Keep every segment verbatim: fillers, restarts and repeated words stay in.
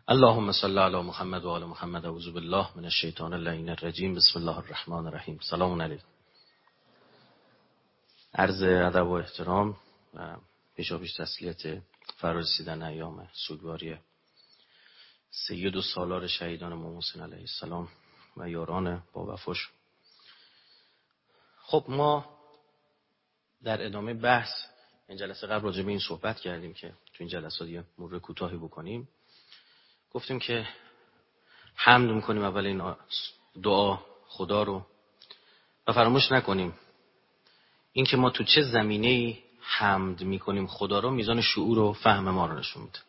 اللهم صل علی محمد و آل محمد. اعوذ بالله من الشیطان اللعین الرجیم. بسم الله الرحمن الرحیم. سلام علیکم. عرض ادب و احترام و پیشاپیش تسلیت فرارسیدن ایام سوگواری سید و سالار شهیدان امام حسین علیه السلام و یاران با وفاش. خب ما در ادامه بحث این جلسه قبل راجع به این صحبت کردیم که تو این جلسات یه مرور کوتاهی بکنیم. گفتیم که حمد میکنیم اول این دعا خدا رو و فراموش نکنیم این که ما تو چه زمینه‌ای حمد میکنیم خدا رو میزان شعور و فهم ما رو نشون میده.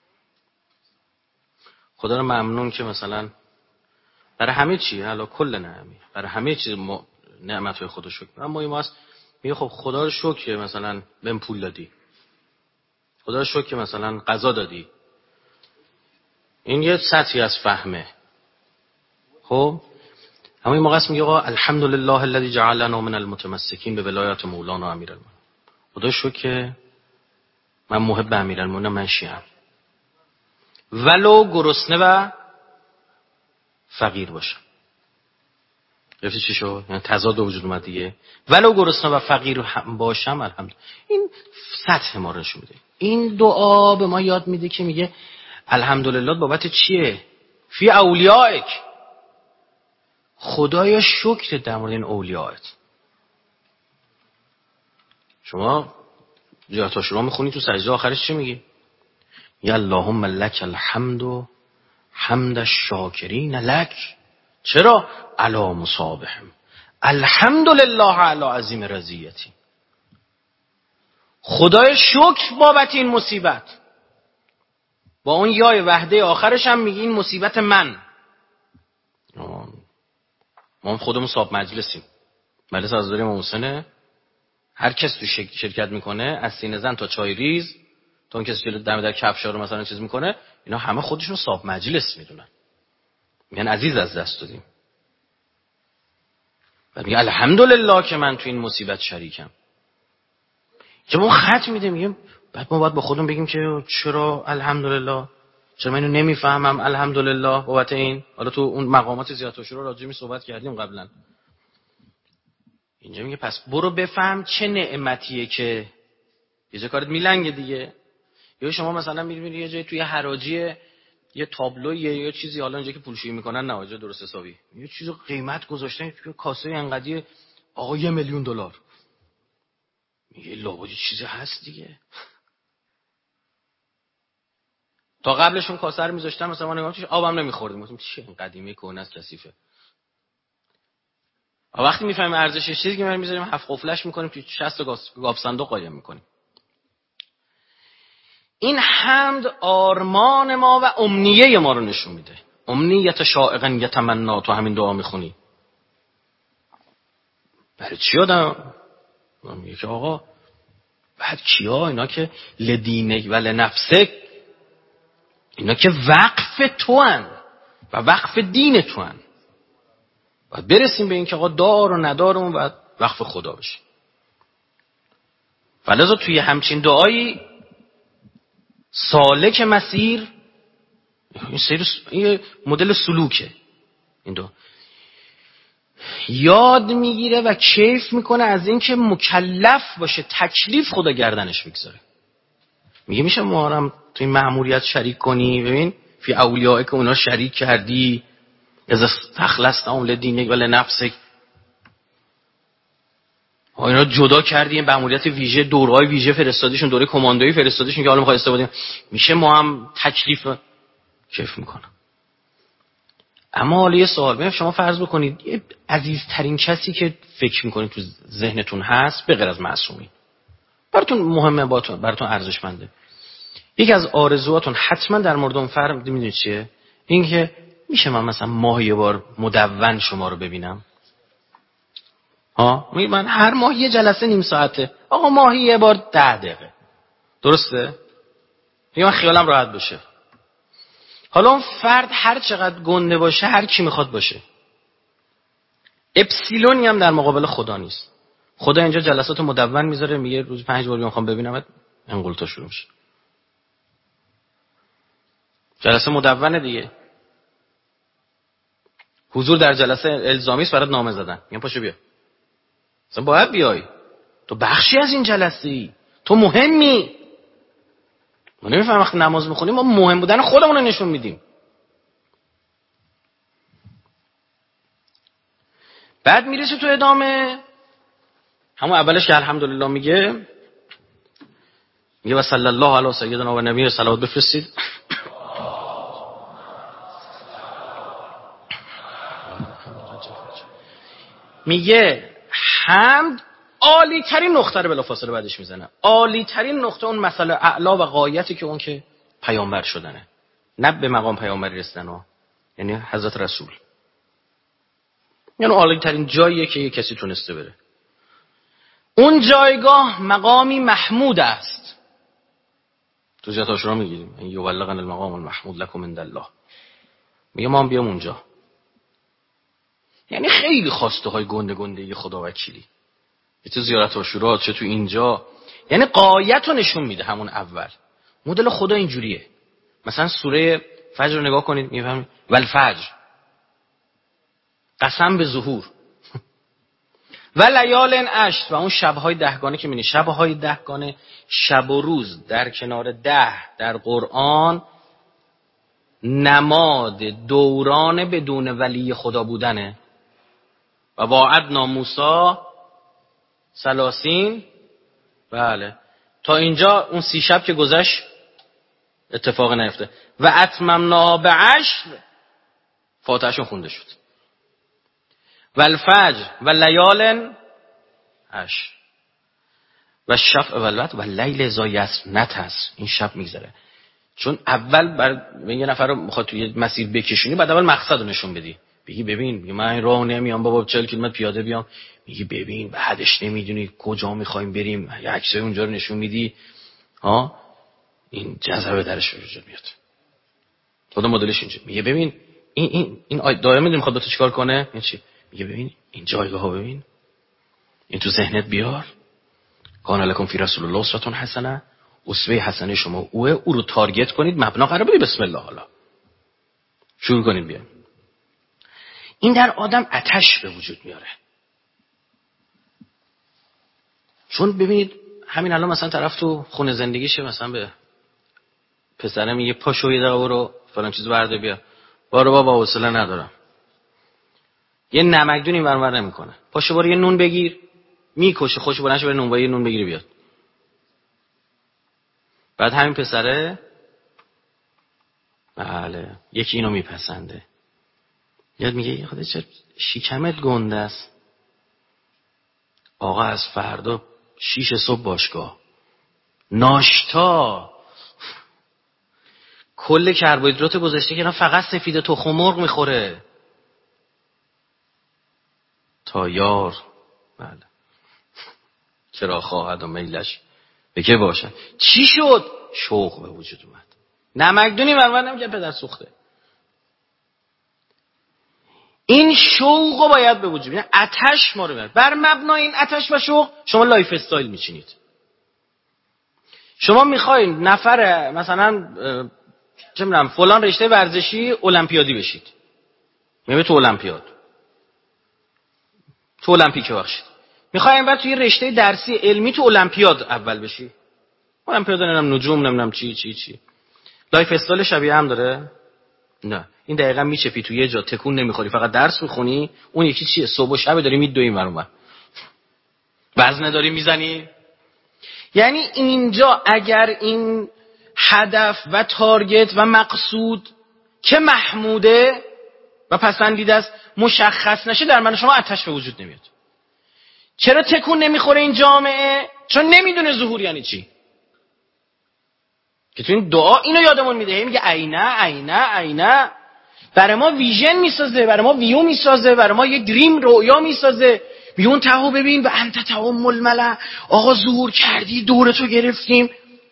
خدا رو ممنون که مثلا برای همه چی، حالا کل نعمی، برای همه چیز نعمت‌های خدا شکر. اما این ماست میگه خب خدا رو شکر که مثلا بهم پول دادی، خدا رو شکر که مثلا غذا دادی. این یه سطحی از فهمه. خب اما این موقع است میگه آقا الحمدلله الذی جعلنا من المتمسکین به ولایت مولانا امیرالمومنین. خدا شکر که من محب امیرالمومنین، من شیعه‌ام، ولو گرسنه و فقیر باشم. گفتی چی شد؟ یعنی تضاد وجود اومد دیگه. ولو گرسنه و فقیر باشم الحمدلله. این سطح ما رو نشون میده. این دعا به ما یاد میده که میگه الحمدلله بابت چیه؟ فی اولیائک. خدایا شکر در مورد این اولیائت. شما جهات شما میخونی تو سجده آخرش چی میگی؟ یا اللهم لک الحمد و حمد الشاکرین لک. چرا؟ علی مصابهم الحمدلله علی عظیم رضیتی. خدای شکر بابت این مصیبت. با اون یای وحده آخرش هم میگی این مصیبت من. ما خودمون صاحب مجلسیم. مجلس عزاداری امام حسینه. هر کس تو شرکت میکنه از سینه زن تا چای ریز تا اون کسی که دم در کفشا رو مثلا چیز میکنه، اینا همه خودشون صاحب مجلس میدونن. میگن عزیز از دست دادیم. بعد میگه الحمدلله که من تو این مصیبت شریکم. که ما خط میده میگیم بعد ما باید با خودمون بگیم که چرا الحمدلله؟ چرا من اینو نمیفهمم الحمدلله بابت این؟ حالا تو اون مقامات زیارت الشورا راجع می صحبت کردیم قبلا. اینجا میگه پس برو بفهم چه نعمتیه که یه جا کارت میلنگه دیگه. یا شما مثلا میری یه جای توی حراجی یه تابلو یه چیزی، حالا اینجا که پولشویی میکنن نه اونجا درست حسابی یه چیزو قیمت گذاشتن توی کاسه انقدی، آقا یه میلیون دلار. میگه لابد چیزی هست دیگه. تا قبلشون کاسه رو میذاشتن مثلا ما نگاه توش آبم نمیخوردیم. گفتیم چی این قدیمی کهنه است کثیفه. وقتی میفهمیم ارزشش چیزی که ما میذاریم هفت قفلش میکنیم تو شصت گاف صندوق قایم میکنیم. این حمد آرمان ما و امنیه ما رو نشون میده. امنیت شائقا یتمنا. تو همین دعا میخونی برای چی آدم میگه که آقا بعد کیا؟ اینا که لدینک و لنفسک، اینا که وقف تو هن و وقف دین تو هن. باید برسیم به این که آقا دار و ندارمون باید وقف خدا بشه. فلذا توی همچین دعایی سالک مسیر، این سیر این مدل سلوکه، این دو یاد میگیره و کیف میکنه از این که مکلف باشه، تکلیف خدا گردنش بگذاره. میگه میشه ما هم تو این مأموریت شریک کنی؟ ببین فی اولیائک که اونا شریک کردی، از تخلصتهم لدینک و لنفسک، ها اینا جدا کردی، این مأموریت ویژه، دورهای ویژه فرستادیشون، دوره کماندویی فرستادیشون که حالا میخواد استفاده کنیم. میشه ما هم تکلیف کیف میکنم. اما حالا یه سوال، ببین شما فرض بکنید یه عزیزترین کسی که فکر میکنید تو ذهنتون هست به غیر از معصومین، براتون مهمه، براتون براتون ارزشمنده، یکی از آرزوهاتون حتما در مورد اون فرد میدونید چیه؟ این که میشه من مثلا ماه یه بار مدون شما رو ببینم؟ ها من هر ماه یه جلسه نیم ساعته، آقا ماهی یه بار ده دقیقه، درسته؟ میگم من خیالم راحت بشه. حالا اون فرد هر چقدر گنده باشه، هر کی میخواد باشه، اپسیلونی هم در مقابل خدا نیست. خدا اینجا جلسات مدون میذاره، میگه روز پنج بار میخوام ببینمت، انقلتا شروع میشه. جلسه مدونه دیگه. حضور در جلسه الزامی است برات نامه زدن. میگن پاشو بیا. اصلا باید بیای. تو بخشی از این جلسه ای. تو مهمی. ما نمیفهم وقتی نماز میخونیم ما مهم بودن خودمون رو نشون میدیم. بعد میرسه تو ادامه همون اولش که الحمدلله میگه میگه و صلی الله علی سیدنا و نبی صلوات بفرستید. میگه حمد عالی ترین نقطه رو بلافاصله بعدش میزنه. عالی ترین نقطه اون مسئله اعلا و غایتی که اون که پیامبر شدنه، نه به مقام پیامبری رسیدن ها، یعنی حضرت رسول. یعنی عالی ترین جاییه که یک کسی تونسته بره. اون جایگاه مقامی محمود است. تو جهت عاشورا میگیریم این یبلغن المقام المحمود لکم عند الله. میگه ما هم بیام اونجا. یعنی خیلی خواسته های گنده گنده خدا وکیلی. چه زیارت عاشورا چه تو اینجا، یعنی غایت رو نشون میده. همون اول مدل خدا اینجوریه. مثلا سوره فجر رو نگاه کنید میفهمید والفجر، قسم به ظهور، و لیال عشر، و اون شبهای دهگانه که میبینی. شبهای دهگانه شب و روز در کنار ده در قرآن نماد دوران بدون ولی خدا بودنه. و واعدنا موسی ثلاثین، بله تا اینجا اون سی شب که گذشت اتفاق نیفته. و اتممنا به عشر، فاتحه‌شون خونده شد. و الفجر و لیال عشر و شفع و الوتر و لیل اذا یسر نتس. این شب میگذره چون اول بر یه نفر رو میخواد توی مسیر بکشونی، بعد اول مقصد رو نشون بدی. بگی ببین میگه من این راه نمیام بابا، چهل کیلومتر پیاده بیام. میگی ببین بعدش نمیدونی کجا میخوایم بریم، یه عکسای اونجا رو نشون میدی. ها این جذبه درش به وجود میاد. خود مدلش اینجا میگه ببین این این این دائما میخواد با تو چیکار کنه. این چی میگه ببین این جایگاهو ببین، این تو ذهنت بیار. کان لکم فی رسول الله اسوه حسنه، اسوه حسنه شما اوه، او رو تارگت کنید. مبنا قرار بدید بسم الله، حالا شروع کنید بیاین. این در آدم آتش به وجود میاره. چون ببینید همین الان مثلا طرف تو خونه زندگیشه، مثلا به پسرم میگه پاشو یه دقیقه برو فلان چیز برده بیا. بارو بابا حوصله ندارم. یه نمکدون این ورور نمیکنه. پاشو برو یه نون بگیر. میکشه خوش بلنش بره نون با یه نون بگیری بیاد. بعد همین پسره بله یکی اینو میپسنده. یاد میگه خدا چه شیکمت گنده است. آقا از فردا شیش صبح باشگاه. ناشتا کل کربوهیدرات گذاشته که نه فقط سفید تخم مرغ میخوره. تا یار بله چرا خواهد و میلش به که باشد. چی شد؟ شوق به وجود اومد. نمکدونی برمن نمیگه پدر سوخته. این شوق باید به وجود بیاد. آتش ما رو میاره. بر مبنای این آتش و شوق شما لایف استایل میچینید. شما میخواین نفر مثلا چه میدونم فلان رشته ورزشی المپیادی بشید. میبینید تو المپیاد تو المپیک بخشید. میخواین بعد توی رشته درسی علمی تو المپیاد اول بشی. المپیاد نمیدونم نجوم نمیدونم چی چی چی. لایف استایل شبیه هم داره؟ نه. این دقیقاً میچپی تو یه جا تکون نمیخوری فقط درس میخونی. اون یکی چیه؟ صبح و شب داری میدوی این ور اون ور. وزنه داری میزنی. یعنی اینجا اگر این هدف و تارگت و مقصود که محموده و پسندیده است مشخص نشه، در من شما آتش به وجود نمیاد. چرا تکون نمیخوره این جامعه؟ چون نمیدونه ظهور یعنی چی. که تو این دعا اینو یادمون میده، میگه عینه عینه عینه. برای ما ویژن میسازه، برای ما ویو میسازه، برای ما یه دریم رویا میسازه. میگه اون تهو ببین و انت تعم الملأ، آقا ظهور کردی دورتو گرفتیم.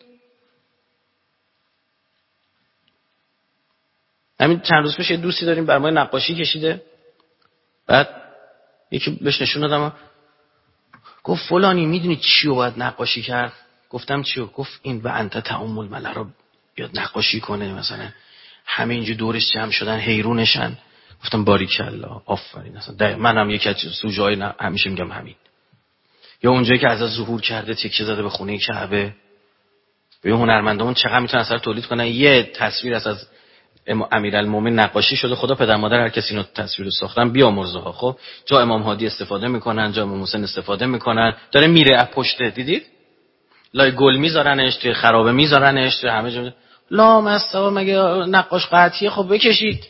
همین چند روز پیش یه دوستی داریم برای ما نقاشی کشیده. بعد یکی بهش نشون دادم گفت فلانی میدونی چیو باید نقاشی کرد؟ گفتم چیو؟ گفت این و انت تعم الملأ رو بیاد نقاشی کنه، مثلا همینجوری دورش جمع شدن حیرونشن. گفتم باریکلا، آفرین. اصلا منم یکی از سوژه‌های همیشه میگم همین. یا اونجایی که از ظهور کرده تکیه زده به خونه کعبه. ببین هنرمندامون چقدر میتونن اثر تولید کنن. یه تصویر از از امیرالمومنین نقاشی شده، خدا پدر مادر هر کسی اینو تصویر رو ساختن بیامرزها. خب جا امام هادی استفاده میکنن، جا امام حسین استفاده میکنن، داره میره از پشت. دیدید لای گل میذارنش، توی خرابه میذارنش، توی همه جا. لا مستوا مگه نقاش قطعیه؟ خب بکشید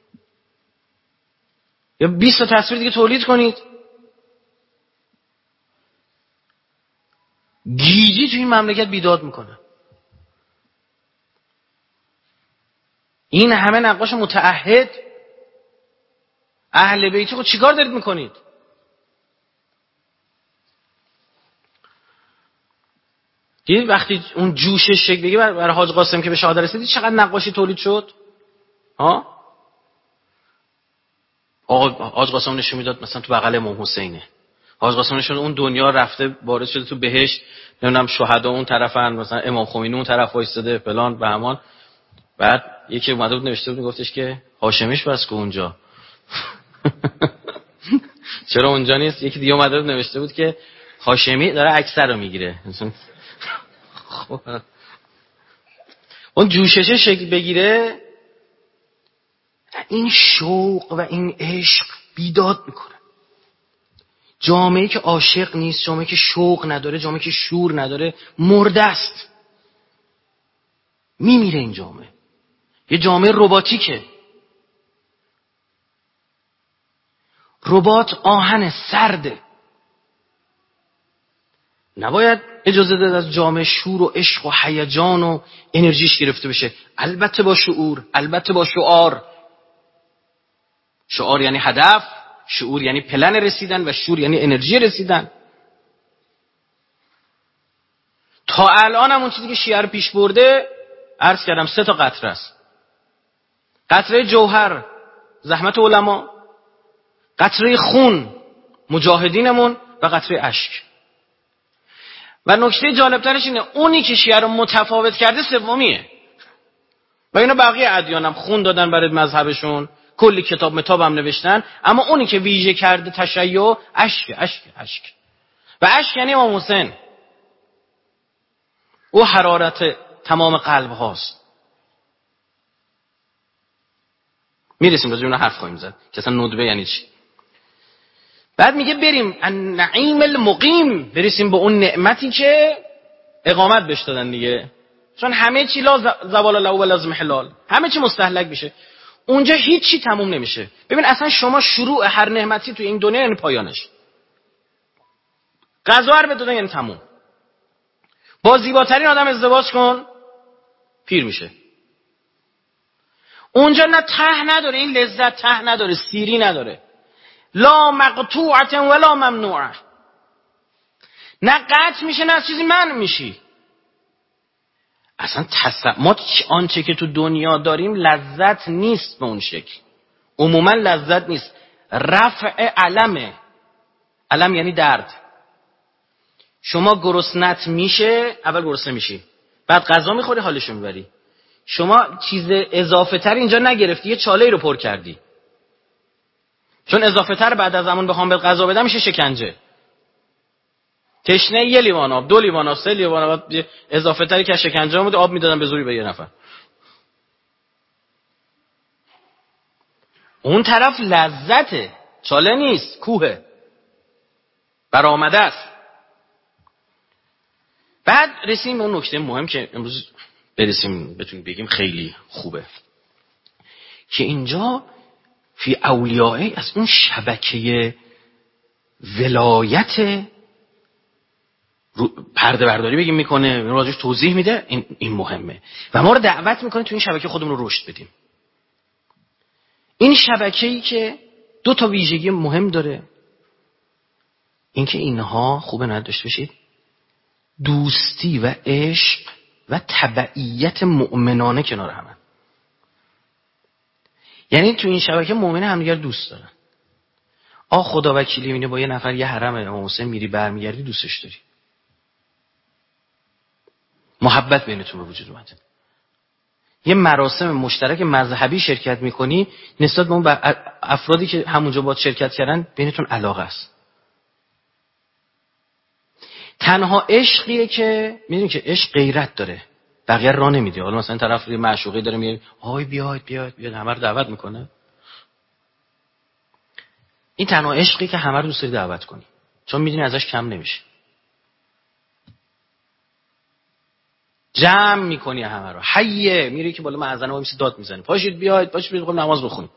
یا بیست تا تصویر دیگه تولید کنید. گیجی توی این مملکت بیداد میکنه. این همه نقاش متعهد اهل بیتی، خب چیکار دارید میکنید؟ دیدید وقتی اون جوشش شکل بگیره برای حاج قاسم که به شهادت رسید چقدر نقاشی تولید شد؟ ها؟ آقا حاج قاسم نشون میداد مثلا تو بغل امام حسینه. حاج قاسم نشون اون دنیا رفته وارد شده تو بهشت، نمیدونم شهدا اون طرفن، مثلا امام خمینی اون طرف وایساده فلان و همان. بعد یکی اومده بود نوشته بود گفتش که هاشمیش بس که اونجا چرا اونجا نیست؟ یکی دیگه اومده بود نوشته بود که هاشمی داره اکثر رو میگیره. اون جوششه شکل بگیره، این شوق و این عشق بیداد میکنه. جامعه‌ای که عاشق نیست، جامعه‌ای که شوق نداره، جامعه‌ای که شور نداره مرده است، میمیره. این جامعه یه جامعه رباتیکه. ربات آهن سرده. نباید اجازه داد از جامعه شور و عشق و هیجان و انرژیش گرفته بشه. البته با شعور، البته با شعار. شعار یعنی هدف، شعور یعنی پلن رسیدن و شور یعنی انرژی رسیدن. تا الان هم اون چیزی که شیعه رو پیش برده عرض کردم سه تا قطره است. قطره جوهر زحمت علما، قطره خون مجاهدینمون و قطره اشک. و نکته جالبترش اینه اونی که شیعه رو متفاوت کرده سومیه. و اینا بقیه ادیانم خون دادن برای مذهبشون، کلی کتاب متاب هم نوشتن، اما اونی که ویژه کرده تشیع اشک اشک اشک. و اشک یعنی امام حسین. او حرارت تمام قلب هاست. میرسیم راجع به اون حرف خواهیم زد که اصلا ندبه یعنی چی. بعد میگه بریم النعیم المقیم، برسیم به اون نعمتی که اقامت بهش دادن دیگه. چون همه چی لا زوال له و لازم حلال، همه چی مستهلک میشه. اونجا هیچ چی تموم نمیشه. ببین اصلا شما شروع هر نعمتی تو این دنیا یعنی پایانش. غذا رو بدون یعنی تموم. با زیباترین آدم ازدواج کن پیر میشه. اونجا نه ته نداره، این لذت ته نداره، سیری نداره. لا مقطوعه ولا ممنوعه. نه قطع میشه نه چیزی منع میشی. اصلا ما آنچه که تو دنیا داریم لذت نیست به اون شکل. عموما لذت نیست، رفع علمه. علم یعنی درد. شما گرسنت میشه، اول گرسنه میشی، بعد غذا میخوری حالشو میبری. شما چیز اضافه تر اینجا نگرفتی، یه چاله‌ای رو پر کردی. چون اضافه تر بعد از زمان بخوام به غذا بدم میشه شکنجه. تشنه یه لیوان آب، دو لیوان آب، سه لیوان آب، اضافه تری که شکنجه بود آب میدادن به زوری به یه نفر. اون طرف لذته، چاله نیست، کوهه، برآمده است. بعد رسیم به اون نکته مهم که امروز برسیم بتونیم بگیم خیلی خوبه، که اینجا فی اولیاء از اون شبکه ولایت پرده برداری بگیم میکنه، راجعش توضیح میده. این این مهمه و ما رو دعوت میکنه تو این شبکه خودمون رو رشد بدیم. این شبکه‌ای که دو تا ویژگی مهم داره، اینکه اینها خوبه نداشته باشید دوستی و عشق و تبعیت مؤمنانه کنار هم. یعنی تو این شبکه مؤمن همدیگر دوست دارن. آ خدا وکیلی میبینه با یه نفر یه حرم امام حسین میری برمیگردی دوستش داری، محبت بینتون به وجود اومده. یه مراسم مشترک مذهبی شرکت میکنی، نسبت به اون افرادی که همونجا باید شرکت کردن بینتون علاقه است. تنها عشقیه که میدونی که عشق غیرت داره، بقیه راه نمیده. حالا مثلا طرف یه معشوقه داره میگه آی بیاید بیاید بیاید، همه رو دعوت میکنه. این تنها عشقی که همه رو دوست داری دعوت کنی، چون میدونی ازش کم نمیشه. جمع میکنی همه رو، حیه میری که بالا معزنه وایسی داد میزنی پاشید بیاید پاشید بیاید نماز بخونیم.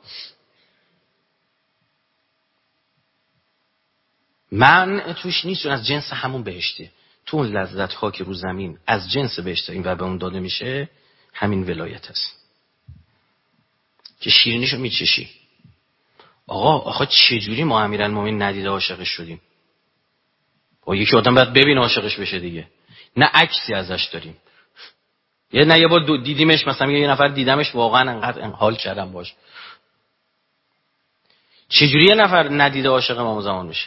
من توش نیست، چون از جنس همون بهشته. تو اون لذت ها که رو زمین از جنس بهشته این و به اون داده میشه، همین ولایت است که شیرینیشو میچشی. آقا آخه چجوری ما امیرالمومنین ندیده عاشقش شدیم؟ با یکی آدم باید ببین عاشقش بشه دیگه، نه عکسی ازش داریم. یه نه یه بار دیدیمش، مثلا یه نفر دیدمش واقعا انقدر حال کردم باش. چجوری یه نفر ندیده عاشق امام زمان میشه؟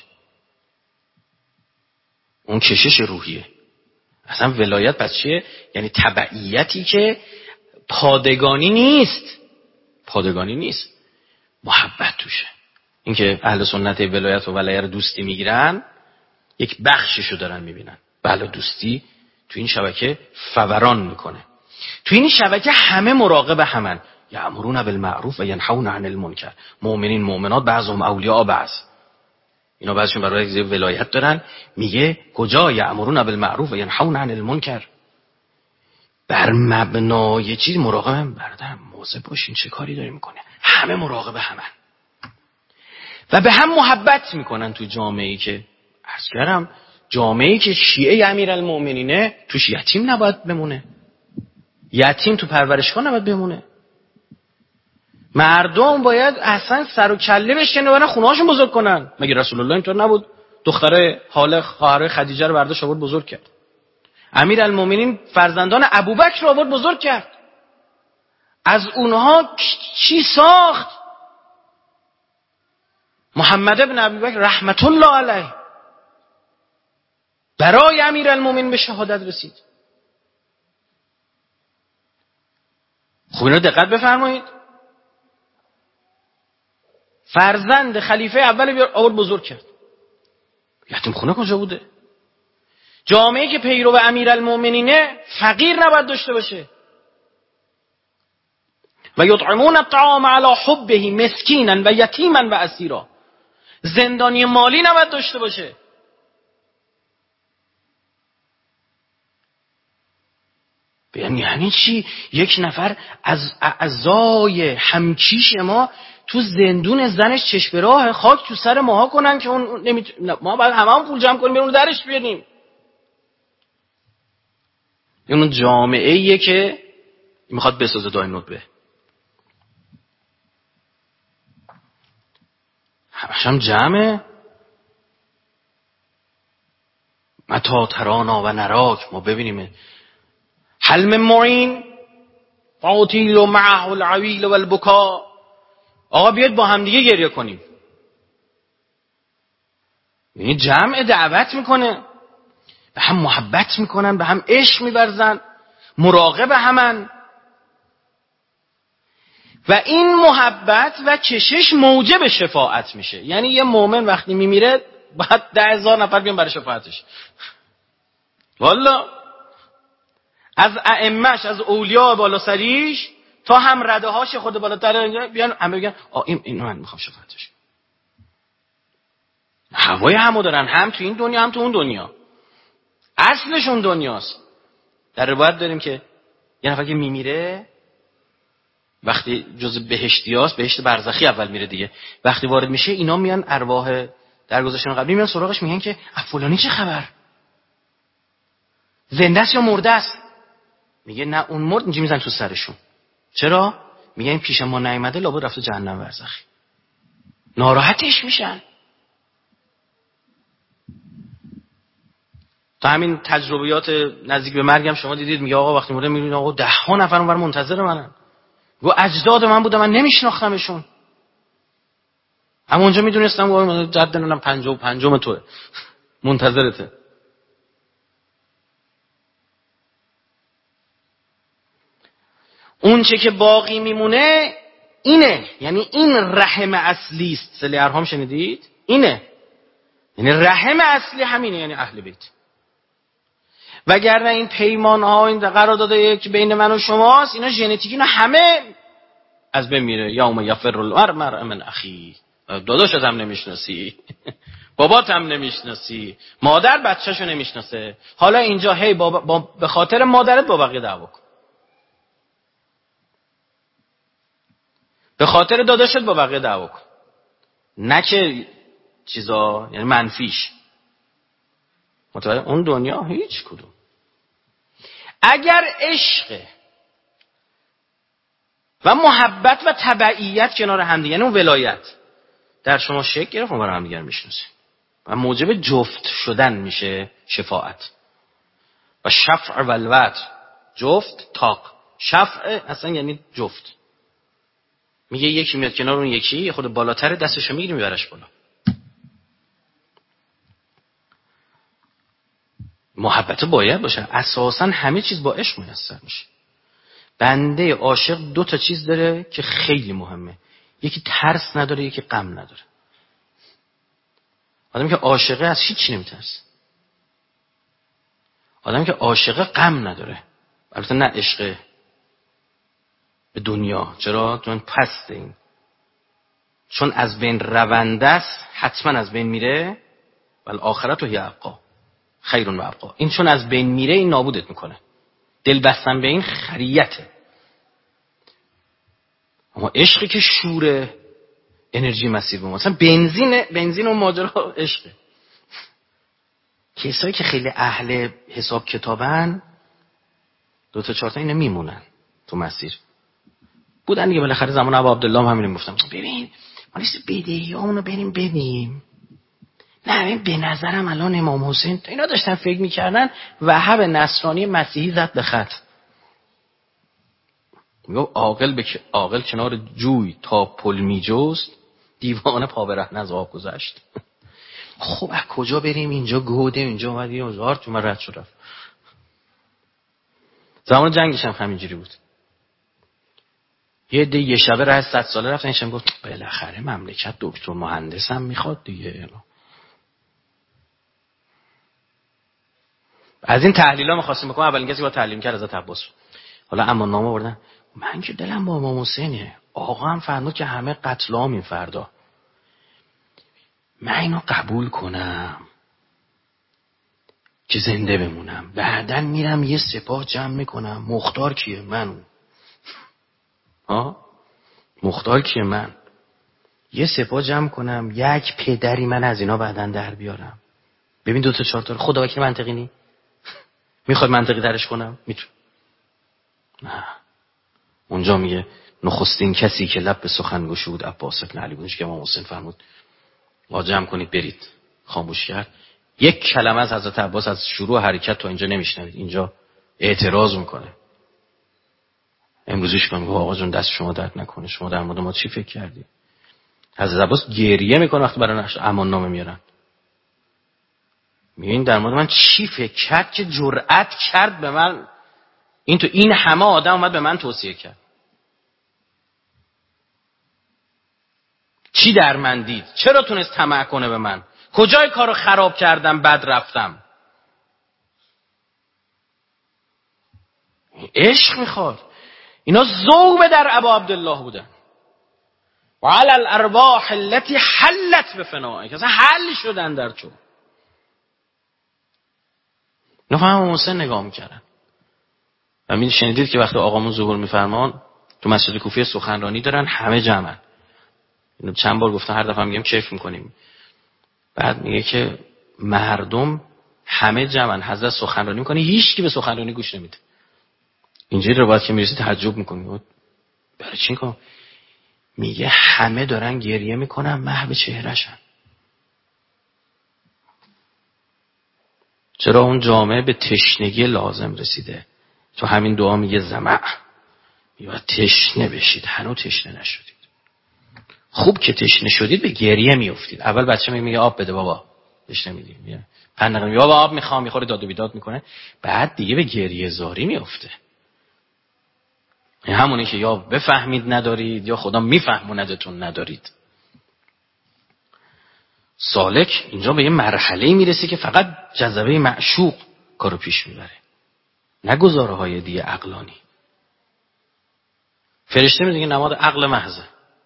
اون کشش روحیه. اصلا ولایت پس چیه؟ یعنی تبعیتی که پادگانی نیست، پادگانی نیست، محبت توشه. این که اهل سنت ولایت و ولایت رو دوستی میگیرن، یک بخششو دارن میبینن. بله دوستی تو این شبکه فوران میکنه. تو این شبکه همه مراقب همن، یأمرون بالمعروف و ینهون عن المنکر. مؤمنین مؤمنات بعضهم اولیاء بعض. اینا بعضشون برای ولایت دارن. میگه کجا؟ یأمرون بالمعروف و ینهون عن المنکر. بر مبنای چیز مراقبم. بردم موضع باشین چه کاری داری میکنه؟ همه مراقب همن و به هم محبت میکنن. تو جامعه‌ای که عرض کردم، جامعه‌ای که شیعه امیرالمومنینه، توش یتیم نباید بمونه. یتیم تو پرورشگاه نباید بمونه. مردم باید اصلا سر و کله بشکنه برن خونه‌هاشون بزرگ کنن. مگه رسول الله اینطور نبود؟ دختره حاله خواهر خدیجه رو برداشت آورد بزرگ کرد. امیرالمومنین فرزندان ابوبکر رو آورد بزرگ کرد. از اونها چی ساخت؟ محمد ابن ابوبکر رحمت الله علیه برای امیرالمومنین به شهادت رسید. خب اینو دقت بفرمایید. فرزند خلیفه اول بیار آورد بزرگ کرد. یتیم خونه کجا بوده؟ جامعه‌ای که پیرو امیرالمومنینه فقیر نباید داشته باشه. و یطعمون الطعام علی حبه مسکینا و یتیما و اسیرا. زندانی مالی نباید داشته باشه. یعنی چی؟ یک نفر از اعضای همکیش ما تو زندون زنش چشم راه خاک تو سر ماها کنن که اون نمیت... ما باید همه هم پول جمع کنیم بریم درش بیاریم. اون جامعه ایه که میخواد بسازه دای ندبه. همش هم جمعه. متا ترانا و نراک، ما ببینیم حلم معین فاطیل و معه العویل و البکا. آقا بیاید با هم دیگه گریه کنیم. یعنی جمع دعوت میکنه، به هم محبت میکنن، به هم عشق میورزن، مراقب همن. و این محبت و کشش موجب شفاعت میشه. یعنی یه مؤمن وقتی میمیره باید ده هزار نفر بیان برای شفاعتش. والا از ائمه‌اش، از اولیاء بالا سریش تا هم رده هاش خود بالاتر بیان همه بگن آ این اینو من میخوام شفاعتش. هوای همو دارن، هم تو این دنیا هم تو اون دنیا. اصلشون دنیاست. در روایت داریم که یه نفر که میمیره وقتی جز بهشتیاست، بهشت برزخی اول میره دیگه، وقتی وارد میشه اینا میان ارواح درگذشتن قبلی میان سراغش میگن که فلانی چه خبر؟ زنده است یا مرده است؟ میگه نه اون مرد. اینجا میزن تو سرشون. چرا؟ میگه این پیش ما نیامده لابد رفته جهنم برزخی. ناراحتش میشن. تا همین تجربیات نزدیک به مرگم شما دیدید، میگه آقا وقتی مرده میبینید آقا ده ها نفر اونور منتظر منن. گو اجداد من بودم من نمیشناختمشون. همونجا میدونستم آقا جد نونم پنجم پنجم توه منتظرته. اون چه که باقی میمونه اینه، یعنی این رحم اصلی است. صله ارحام شنیدید؟ اینه، یعنی رحم اصلی همینه، یعنی اهل بیت. وگرنه این پیمان ها، این قراردادهای که بین من و شماست، اینا ژنتیکی، اینا همه از بین میره. یوم یفر المرء من اخی، داداشت هم نمیشناسی، بابات هم نمیشناسی، مادر بچه‌شو نمیشناسه. حالا اینجا هی بابا با به خاطر مادرت با بقیه دعوا کن، به خاطر داداشت با بقیه دعوا کن، نه که چیزا یعنی منفیش. متوجه؟ اون دنیا هیچ کدوم. اگر عشق و محبت و تبعیت کنار هم دیگه، یعنی اون ولایت در شما شکل گرفت، اون برای هم دیگر میشناسید و موجب جفت شدن میشه شفاعت و شفع و الوتر. جفت تاق، شفع اصلا یعنی جفت. میگه یکی میاد کنار اون یکی، خود بالاتر دستشو میگیری میبرش بالا. محبت باید باشه. اساسا همه چیز با عشق میسر میشه. بنده عاشق دو تا چیز داره که خیلی مهمه، یکی ترس نداره، یکی غم نداره. آدمی که عاشقه از هیچ چی نمیترسه. آدمی که عاشقه غم نداره. البته نه عشق به دنیا، چرا؟ چون پسته این، چون از بین رونده است، حتما از بین میره. ولی آخرت و هی ابقا خیر و ابقا. این چون از بین میره، این نابودت میکنه. دل بستن به این خریته. اما عشقی که شور انرژی مسیر به ما، مثلا بنزین بنزین و ماجرا عشقه. کسایی که خیلی اهل حساب کتابن، دو تا چهار تا اینا میمونن تو مسیر. بودن دیگه بالاخره زمان ابو عبدالله هم همین گفتم، ببین ما نیست بدهیامونو بریم بدیم. نه ببین به نظرم الان امام حسین اینا داشتن فکر میکردن وهاب نصرانی مسیحی زد به خط. میگه عاقل به عاقل کنار جوی تا پل میجست، دیوانه پا به رهن از آب گذشت. خب از کجا بریم؟ اینجا گوده، اینجا اومد یه هزار تو من رد شد رفت. زمان جنگش هم همینجوری بود. یه عده یه شبه راه صد ساله رفتن، اینشم گفت بالاخره مملکت دکتر مهندس هم میخواد دیگه. از این تحلیلا می‌خواستیم بکنم. اولین کسی که با تحلیل کرد حضرت عباس. حالا اما نامه بردن، من که دلم با امام حسینه، آقا هم فرمود که همه قتل عام این فردا، من اینو قبول کنم که زنده بمونم، بعدن میرم یه سپاه جمع میکنم. مختار کیه؟ من. ها مختار کیه؟ من. یه سپاه جمع کنم، یک پدری من از اینا بعدن در بیارم. ببین دو تا چهار تا خدا وکیل منطقی نی؟ میخواد منطقی درش کنم؟ میتونم. نه. اونجا میگه نخستین کسی که لب به سخن گشود عباس بن علی بودش که امام حسین فرمود وا جمع کنید برید. خاموش کرد. یک کلمه از حضرت عباس از شروع حرکت تا اینجا نمیشنوید. اینجا اعتراض میکنه. امروزش میگه آقا جون دست شما درد نکنه، شما در مورد ما چی فکر کردی؟ حضرت عباس گریه میکنه وقتی برای نقش امان نامه میارن. میگه این در مورد من چی فکر کرد که جرأت کرد به من، این تو این همه آدم اومد به من توصیه کرد. چی در من دید؟ چرا تونست طمع کنه به من؟ کجای کارو خراب کردم بد رفتم؟ عشق میخواد. اینا ذوب در ابا عبدالله بودن. و علی الارواح التي حلت بفنائه، که اصلا حل شدن در چون. اینا همه حسین نگاه میکردن. و می شنیدید که وقتی آقامون ظهور میفرمان تو مسجد کوفه سخنرانی دارن، همه جمعن. اینو چند بار گفتم، هر دفعه میگم کیف میکنیم. بعد میگه که مردم همه جمعن، حضرت سخنرانی میکنه، هیچ کی به سخنرانی گوش نمیده. اینجوری روایت که میرسید تعجب میکنی برای چی کن؟ میگه همه دارن گریه میکنن محو چهرهشن. چرا؟ اون جامعه به تشنگی لازم رسیده. تو همین دعا میگه زمع، میگه تشنه بشید، هنوز تشنه نشدید. خوب که تشنه شدید به گریه میافتید. اول بچه میگه آب بده بابا، بهش نمیدی، میگه پنقه میگه بابا آب میخوام، میخوره داد و بیداد میکنه. بعد دیگه به گریه زاری میافته. همونی که یا بفهمید ندارید یا خدا میفهموندتون ندارید. سالک اینجا به یه مرحله‌ای میرسه که فقط جذبه معشوق کارو پیش میبره، نه گزاره‌های دیگه عقلانی. فرشته میگه نماد عقل محضه.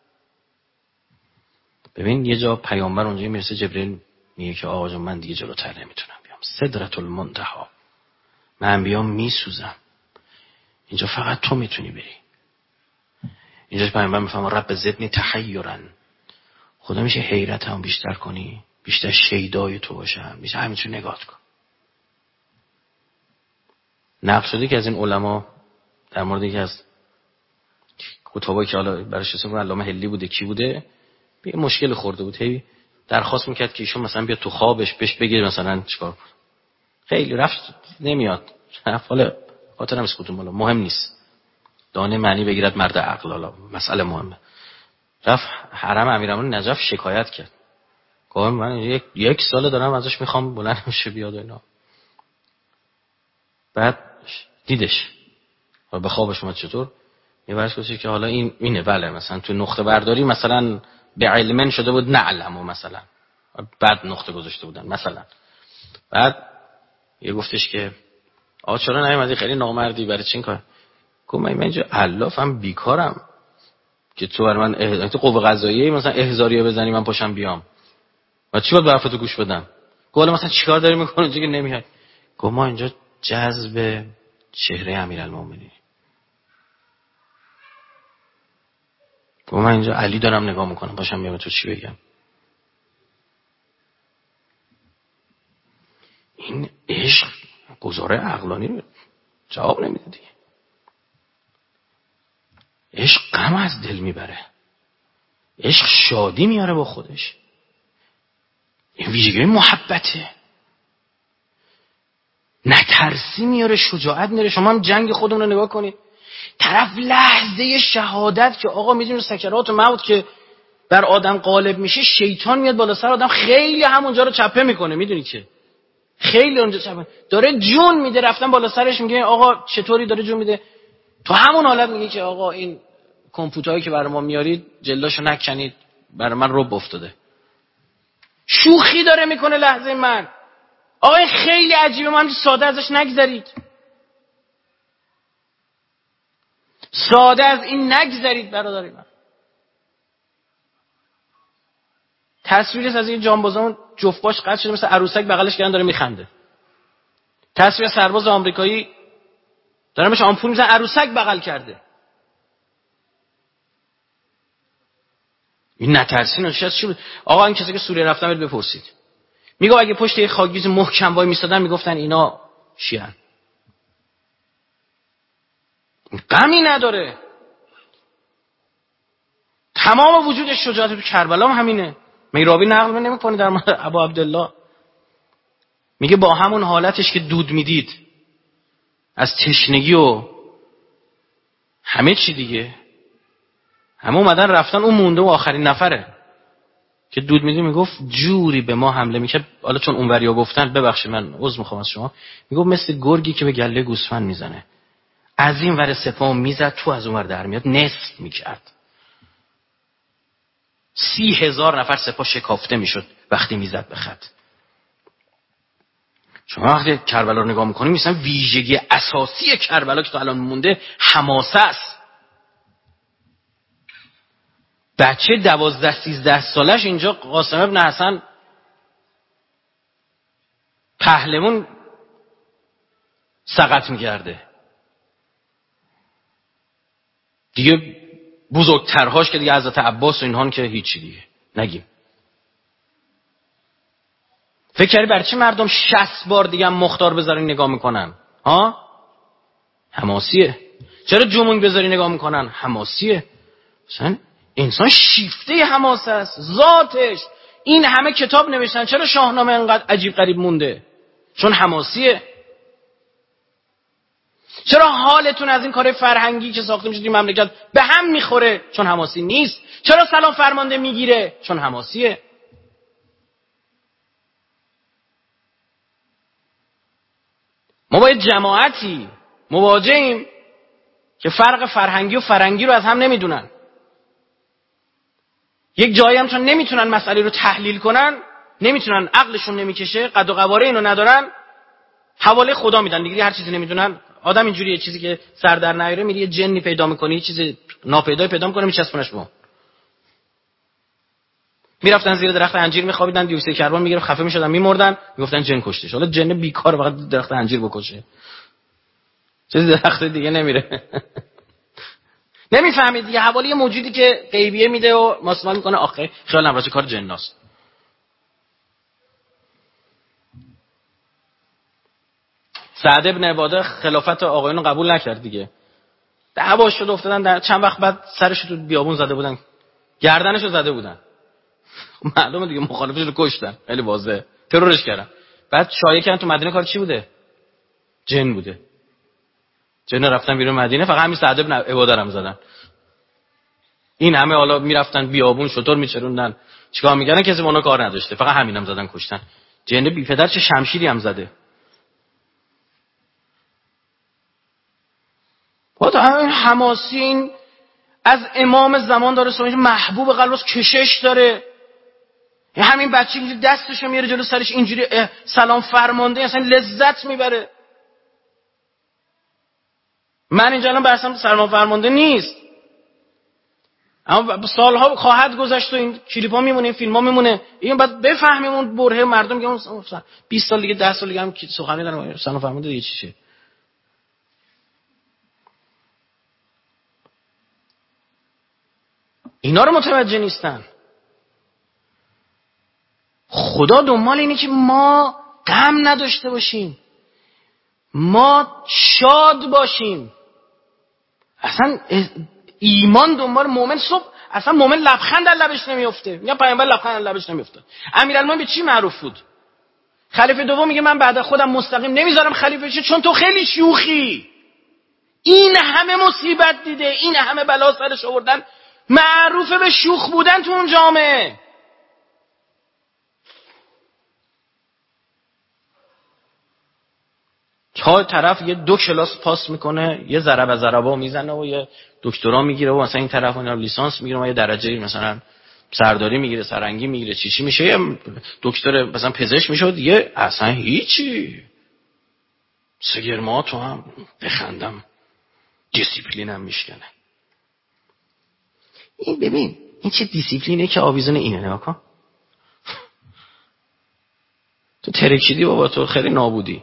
ببین یه جا پیامبر اونجا میرسه، جبرئیل میگه که آقا جون من دیگه جلوتر نمیتونم بیام، سدرة المنتهی، من انبیام میسوزم، اینجا فقط تو میتونی بری. اینجا پیامبر میفهمه رب زدنی تحیرا، خدا میشه حیرتم بیشتر کنی، بیشتر شیدای تو باشم، میشه همینجور نگات کن. نقل شده که از این علما در مورد یکی از کتابایی که حالا براش اسم علامه هلی بوده کی بوده، به مشکل خورده بود، هی درخواست میکرد که ایشون مثلا بیا تو خوابش بهش بگه مثلا چیکار کنه. خیلی رفت نمیاد، حالا خاطرم از کدوم بالا مهم نیست، دانه معنی بگیرد مرد عقل، حالا مسئله مهمه. رفت حرم امیرالمومنین نجف شکایت کرد، گفت من یک یک سال دارم ازش میخوام بلند بشه بیاد و اینا. بعد دیدش به خوابش اومد، چطور میبرش گفت که حالا این اینه، بله مثلا تو نقطه برداری مثلا به علمن شده بود نعلم و مثلا بعد نقطه گذاشته بودن مثلا. بعد یه گفتش که آقا چرا نیومدی، خیلی نامردی، برای چی این کار؟ گفت من اینجا علافم بیکارم که تو بر من اه... تو قوه قضاییه مثلا احضاریه بزنی من پاشم بیام و چی باید به حرفتو گوش بدم؟ گفت مثلا چیکار داری میکنی اینجا که نمیای؟ گفت ما اینجا جذب چهره امیرالمومنین، گفت من اینجا علی دارم نگاه میکنم پاشم بیام تو چی بگم؟ این عشق گزاره عقلانی جواب نمیده دیگه. عشق غم از دل میبره، عشق شادی میاره با خودش، این ویژگی محبته، نترسی میاره، شجاعت میاره. شما هم جنگ خودمون رو نگاه کنید، طرف لحظه شهادت که آقا میدونه سکرات و موت که بر آدم غالب میشه، شیطان میاد بالا سر آدم، خیلی همونجا رو چپه میکنه، میدونی که خیلی اونجا چپه داره جون میده، رفتن بالا سرش میگه آقا چطوری داره جون میده، تو همون حالت میگه که آقا این کامپیوترایی که برای ما میارید جلداشو نکنید، برای من رب افتاده. شوخی داره میکنه لحظه من، آقا این خیلی عجیبه، ما هم ساده ازش نگذرید، ساده از این نگذرید برادر من. تصویرش از این جانبازان جفت باش قد شده مثل عروسک بغلش گردن داره میخنده، تصویر سرباز آمریکایی داره بهش آمپول میزنه عروسک بغل کرده. این نترسین نشست چی بود؟ آقا این کسی که سوریه رفتن برید بپرسید، میگه اگه پشت یه خاکریز محکم وای میستادن میگفتن اینا شیعن. غمی نداره، تمام وجودش شجاعت. تو کربلا هم همینه، میرابی نقل نمی‌کنه در مورد ابو عبدالله، میگه با همون حالتش که دود میدید از تشنگی و همه چی دیگه، همه اومدن رفتن، اون مونده و آخرین نفره که دود میدید، میگفت جوری به ما حمله میکرد. حالا چون اونوریا گفتن ببخشید من عذر میخوام از شما، میگفت مثل گرگی که به گله گوسفند میزنه، از این ور سپاه میزد تو از اون ور در میاد، نصف میکرد. سی هزار نفر سپاه شکافته میشد وقتی میزد به خط. شما وقتی کربلا رو نگاه میکنید میسن ویژگی اساسی کربلا که تو الان مونده حماسه است. بچه دوازده سیزده سالش اینجا قاسم ابن حسن پهلوان سقط میگرده دیگه، بزرگترهاش که دیگه حضرت عباس و اینهان که هیچی دیگه نگیم. فکر کردی برای چی مردم شصت بار دیگه هم مختار بذاری نگاه میکنن؟ ها؟ حماسیه. چرا جمونگ بذاری نگاه میکنن؟ حماسیه. مثلا انسان شیفته حماسه است ذاتش. این همه کتاب نوشتن، چرا شاهنامه انقدر عجیب غریب مونده؟ چون حماسیه. چرا حالتون از این کار فرهنگی که ساخته میشه این مملکت به هم میخوره؟ چون حماسی نیست. چرا سلام فرمانده میگیره؟ چون حماسیه. ما با یه جماعتی مواجهیم که فرق فرهنگی و فرنگی رو از هم نمیدونن. یک جایی هم چون نمیتونن مسئله رو تحلیل کنن، نمیتونن، عقلشون نمیکشه، قد و قواره اینو ندارن، حواله خدا میدن دیگه. هر چیزی نمیدونن. آدم اینجوریه، چیزی که سر در نیاره میری یه جنی پیدا میکنی، یه چیز ناپیدایی پیدا میکنه میچسبونش به اون. میرفتن زیر درخت انجیر میخوابیدن، دیوکسید کربن میگرفت، خفه میشدن، میمردن، میگفتن جن کشتش. حالا جن بیکار فقط درخت انجیر بکشه، چیز درخت دیگه نمیره. نمیفهمید دیگه. حواله یه موجودی که غیبیه میده و ماسمال میکنه، آخه خیال نباشه کار جناست. سعد ابن عباده خلافت آقایون قبول نکرد دیگه. دعوا شد، افتادن در چند وقت بعد سرش تو بیابون زده بودن، گردنشو زده بودن. معلومه دیگه مخالفش رو کشتن، خیلی واضحه، ترورش کردن. بعد شایعه کردن تو مدینه کار چی بوده؟ جن بوده. جن رفتن بیرون مدینه، فقط همین سعد ابن عباده رو زدن. این همه حالا میرفتن بیابون شطور میچروندن، چیکار میکردن؟ کسی با اونا کار نداشته، فقط همینم زدن کشتن. جن بی پدر چه شمشیری هم زده. با همین حماسی، این از امام زمان داره سوال، محبوب قلبش کشش داره. همین بچه اینجوری دستشو میاره جلو سرش اینجوری سلام فرمانده، اصلا لذت میبره. من اینجا الان بحثم سلام فرمانده نیست، اما سالها خواهد گذشت و این کلیپا میمونه، این فیلم‌ها میمونه. این بعد بفهمیم اون برهه مردم میگن بیست سال دیگه، ده سال دیگه هم سخنی دارن سلام فرمانده دیگه چیشه. اینا رو متوجه نیستن. خدا دنبال اینه که ما غم نداشته باشیم، ما شاد باشیم. اصلا ایمان دنبال مومن، صبح اصلا مومن لبخند در لبش نمیفته. میگن پیامبر لبخند در لبش نمیفته. امیرالمومنین به چی معروف بود؟ خلیفه دوم میگه من بعد خودم مستقیم نمیذارم خلیفه شه، چون تو خیلی شوخی. این همه مصیبت دیده، این همه بلا سرش آوردن، معروفه به شوخ بودن تو اون جامعه. تا طرف یه دو کلاس پاس میکنه، یه ضربه ضربا میزنه و یه دکترا میگیره و مثلا این طرف اون لیسانس میگیره و یه درجه مثلا سرداری میگیره، سرنگی میگیره، چی چی میشه، یه دکتر مثلا پزشک میشه دیگه، اصلا هیچی. سگرما تو هم بخندم، دیسیپلینم میشکنه. این ببین این چه دیسیپلینه که آویزون اینه. نگاه کن تو ترکیدی بابا، تو خیلی نابودی.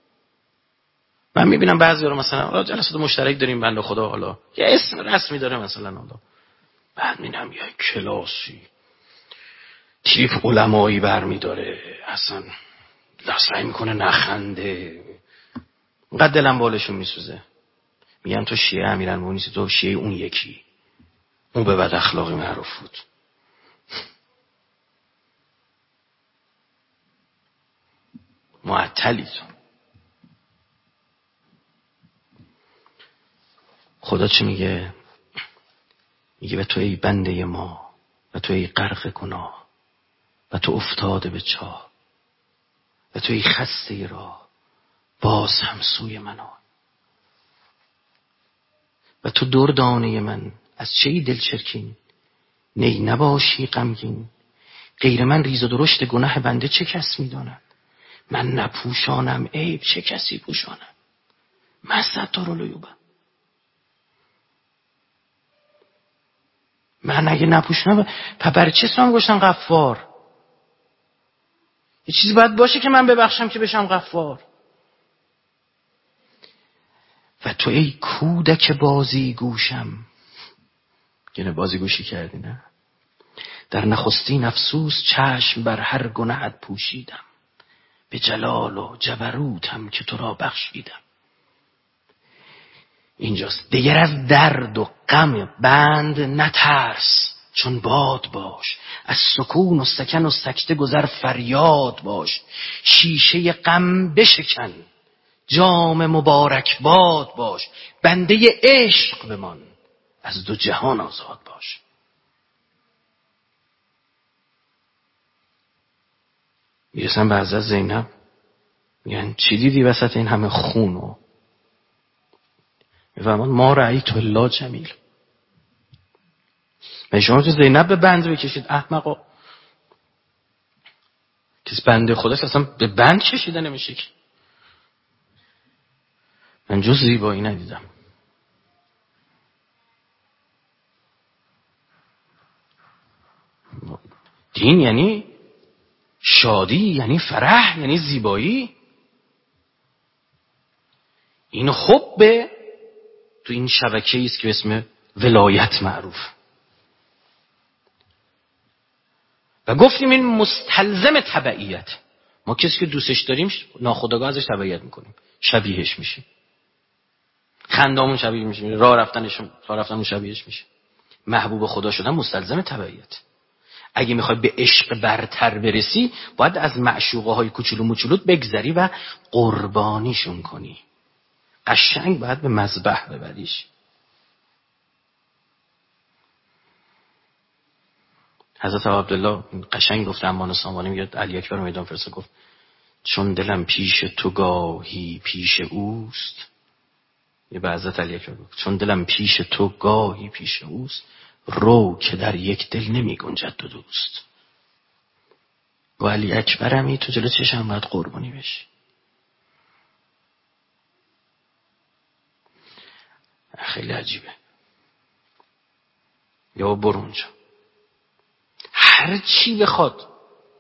من میبینم بعضیا رو مثلا حالا جلسات مشترک داریم بنده خدا، حالا یه اسم رسمی داره مثلا، حالا بعد میبینم یه کلاسی تریپ علمایی برمیداره، اصلا سعی میکنه نخنده، اینقدر دلم بالشون میسوزه. میگم تو شیعه امیرالمومنین، تو شیعه اون یکی، اون به بد اخلاقی معروف بود. معطلی تو. خدا چی میگه؟ میگه به تو ای بنده ما، و تو ای غرق گناه، و تو افتاده به چاه، و تو ای خسته راه، باز هم سوی من آی. و تو دردانه من از چه ای دل چرکین، نی نباشی غمگین. غیر من ریز و درشت گناه بنده چه کس میداند؟ من نپوشانم عیب چه کسی پوشاند؟ من ستار العیوبم. من اگه نپوشونم برای چه اسمم گوشتن غفار؟ یه چیزی باید باشه که من ببخشم که بشم غفار. و تو ای کودک بازی گوشم، گنه بازی گوشی کردی نه؟ در نخستین افسوس چشم بر هر گناهت پوشیدم، به جلال و جبروتم که تو را بخشیدم. اینجاست دیگر از درد و غم بند نترس، چون باد باش از سکون و سکن و سکته گذر فریاد باش. شیشه غم بشکن جام مبارک باد باش، بنده عشق بمان از دو جهان آزاد باش. میرسن به حضرت زینب، میگن چی دیدی وسط این همه خونو؟ میفهمن ما رأیت الله جمیل. من شما تو زینب به بند بکشید احمقا، کسی بنده خداست اصلا به بند کشیده نمیشه که. من جز زیبایی ندیدم. دین یعنی شادی، یعنی فرح، یعنی زیبایی. این حبه تو این شبکه‌ای است که اسم ولایت معروف. و گفتیم این مستلزم تبعیت. ما کسی که دوستش داریم ناخودآگاه ازش تبعیت میکنیم، شبیهش میشیم. خندامون شبیه میشه، راه رفتنش راه رفتنمون شبیهش میشه. محبوب خدا شدن مستلزم تبعیت. اگه میخوای به عشق برتر برسی باید از معشوقه های کوچولو موچولوت بگذری و قربانیشون کنی. قشنگ باید به مذبح ببریش. حضرت عبدالله قشنگ گفت امان سامانی، میگه علی اکبر میدان فرستاد گفت چون دلم پیش تو گاهی پیش اوست. یه به حضرت علی اکبر گفت چون دلم پیش تو گاهی پیش اوست، رو که در یک دل نمی گنجد دو دوست. و علی اکبرمی تو جلو چشم باید قربانی بشی. خیلی عجیبه. یا برو اونجا هر چی بخواد،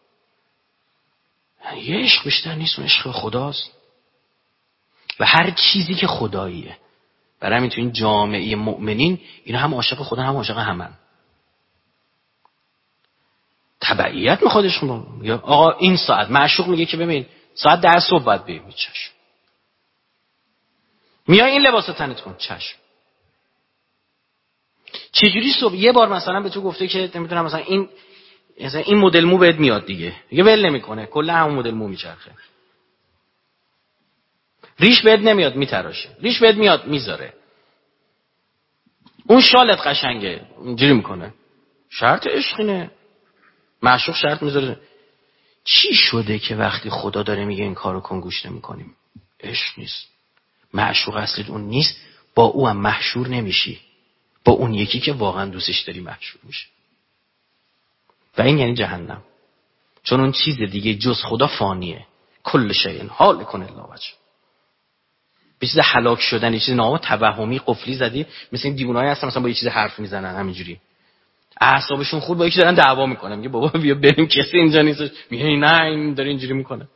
یه عشق بیشتر نیست، اون عشق خداست و هر چیزی که خداییه. برای همین تو این جامعه مؤمنین اینا هم عاشق خدا هم عاشق همن. تبعیت میخوادش کنم. یا آقا این ساعت معشوق میگه که ببین ساعت ده صبح باید بیای، چشم. میای این لباسو تنت کن، چشم. چجوری صبح یه بار مثلا به تو گفته که نمیدونم مثلا این مثلا این مدل مو بهت میاد دیگه، دیگه ول نمیکنه، کلا همون مدل مو میچرخه. ریش بهت نمیاد میتراشه، ریش بهت میاد میذاره. اون شالت قشنگه اینجوری میکنه. شرط عشقینه. معشوق شرط میذاره. چی شده که وقتی خدا داره میگه این کارو کن گوش نمیکنیم؟ عشق نیست. معشوق اصلیت اون نیست، با او هم محشور نمیشی، با اون یکی که واقعا دوستش داری محشور میشی. و این یعنی جهنم. چون اون چیز دیگه جز خدا فانیه. کل شیء حال کن الا وجه. به چیز هلاک شدن، یه چیز نام توهمی قفلی زدی، مثل این دیوونه‌ای هستن مثلا با یه چیز حرف میزنن همینجوری. اعصابشون خورد با یکی دارن دعوا میکنن، میگه بابا بیا بریم کسی اینجا نیست، میگه نه این داره اینجوری میکنه.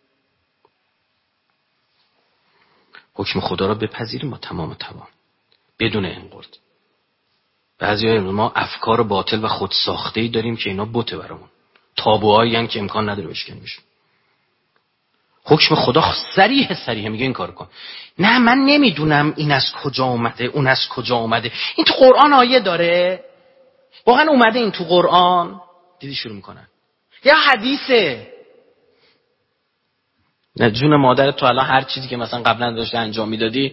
حکم خدا را بپذیریم با تمام توان بدون انقرض. بعضی‌ها ما افکار باطل و خود ساخته‌ای داریم که اینا بوته برامون، تابوهایی ان که امکان نداره بشکنیم میشه. حکم خدا صریح صریح میگه این کارو کن. نه من نمیدونم این از کجا اومده اون از کجا اومده. این تو قرآن آیه داره؟ واقعا اومده این تو قرآن؟ دیدی شروع میکنن یا حدیثه. نه جون مادرت، تو الان هر چیزی که مثلا قبلا داشتی انجام میدادی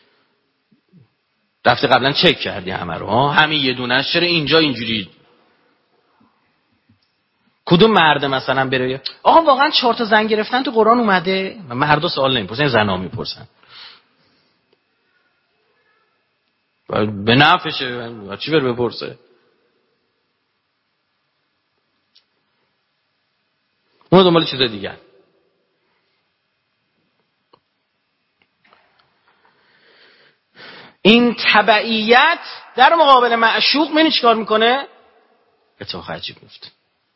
رفتی قبلا چک کردی همه رو، ها همین یه دونهش چرا اینجا اینجوری؟ کدوم مرد مثلا بره آقا واقعا چهار تا زن گرفتن تو قرآن اومده؟ مردا سوال نمیپرسن، زنا میپرسن. به نفعشه چی بره بپرسه؟ اون دنبال چیز دیگه. این تبعیت در مقابل معشوق منی چیکار میکنه؟ اتفاق عجیب میفته.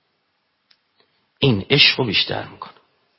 این عشق رو بیشتر میکنه.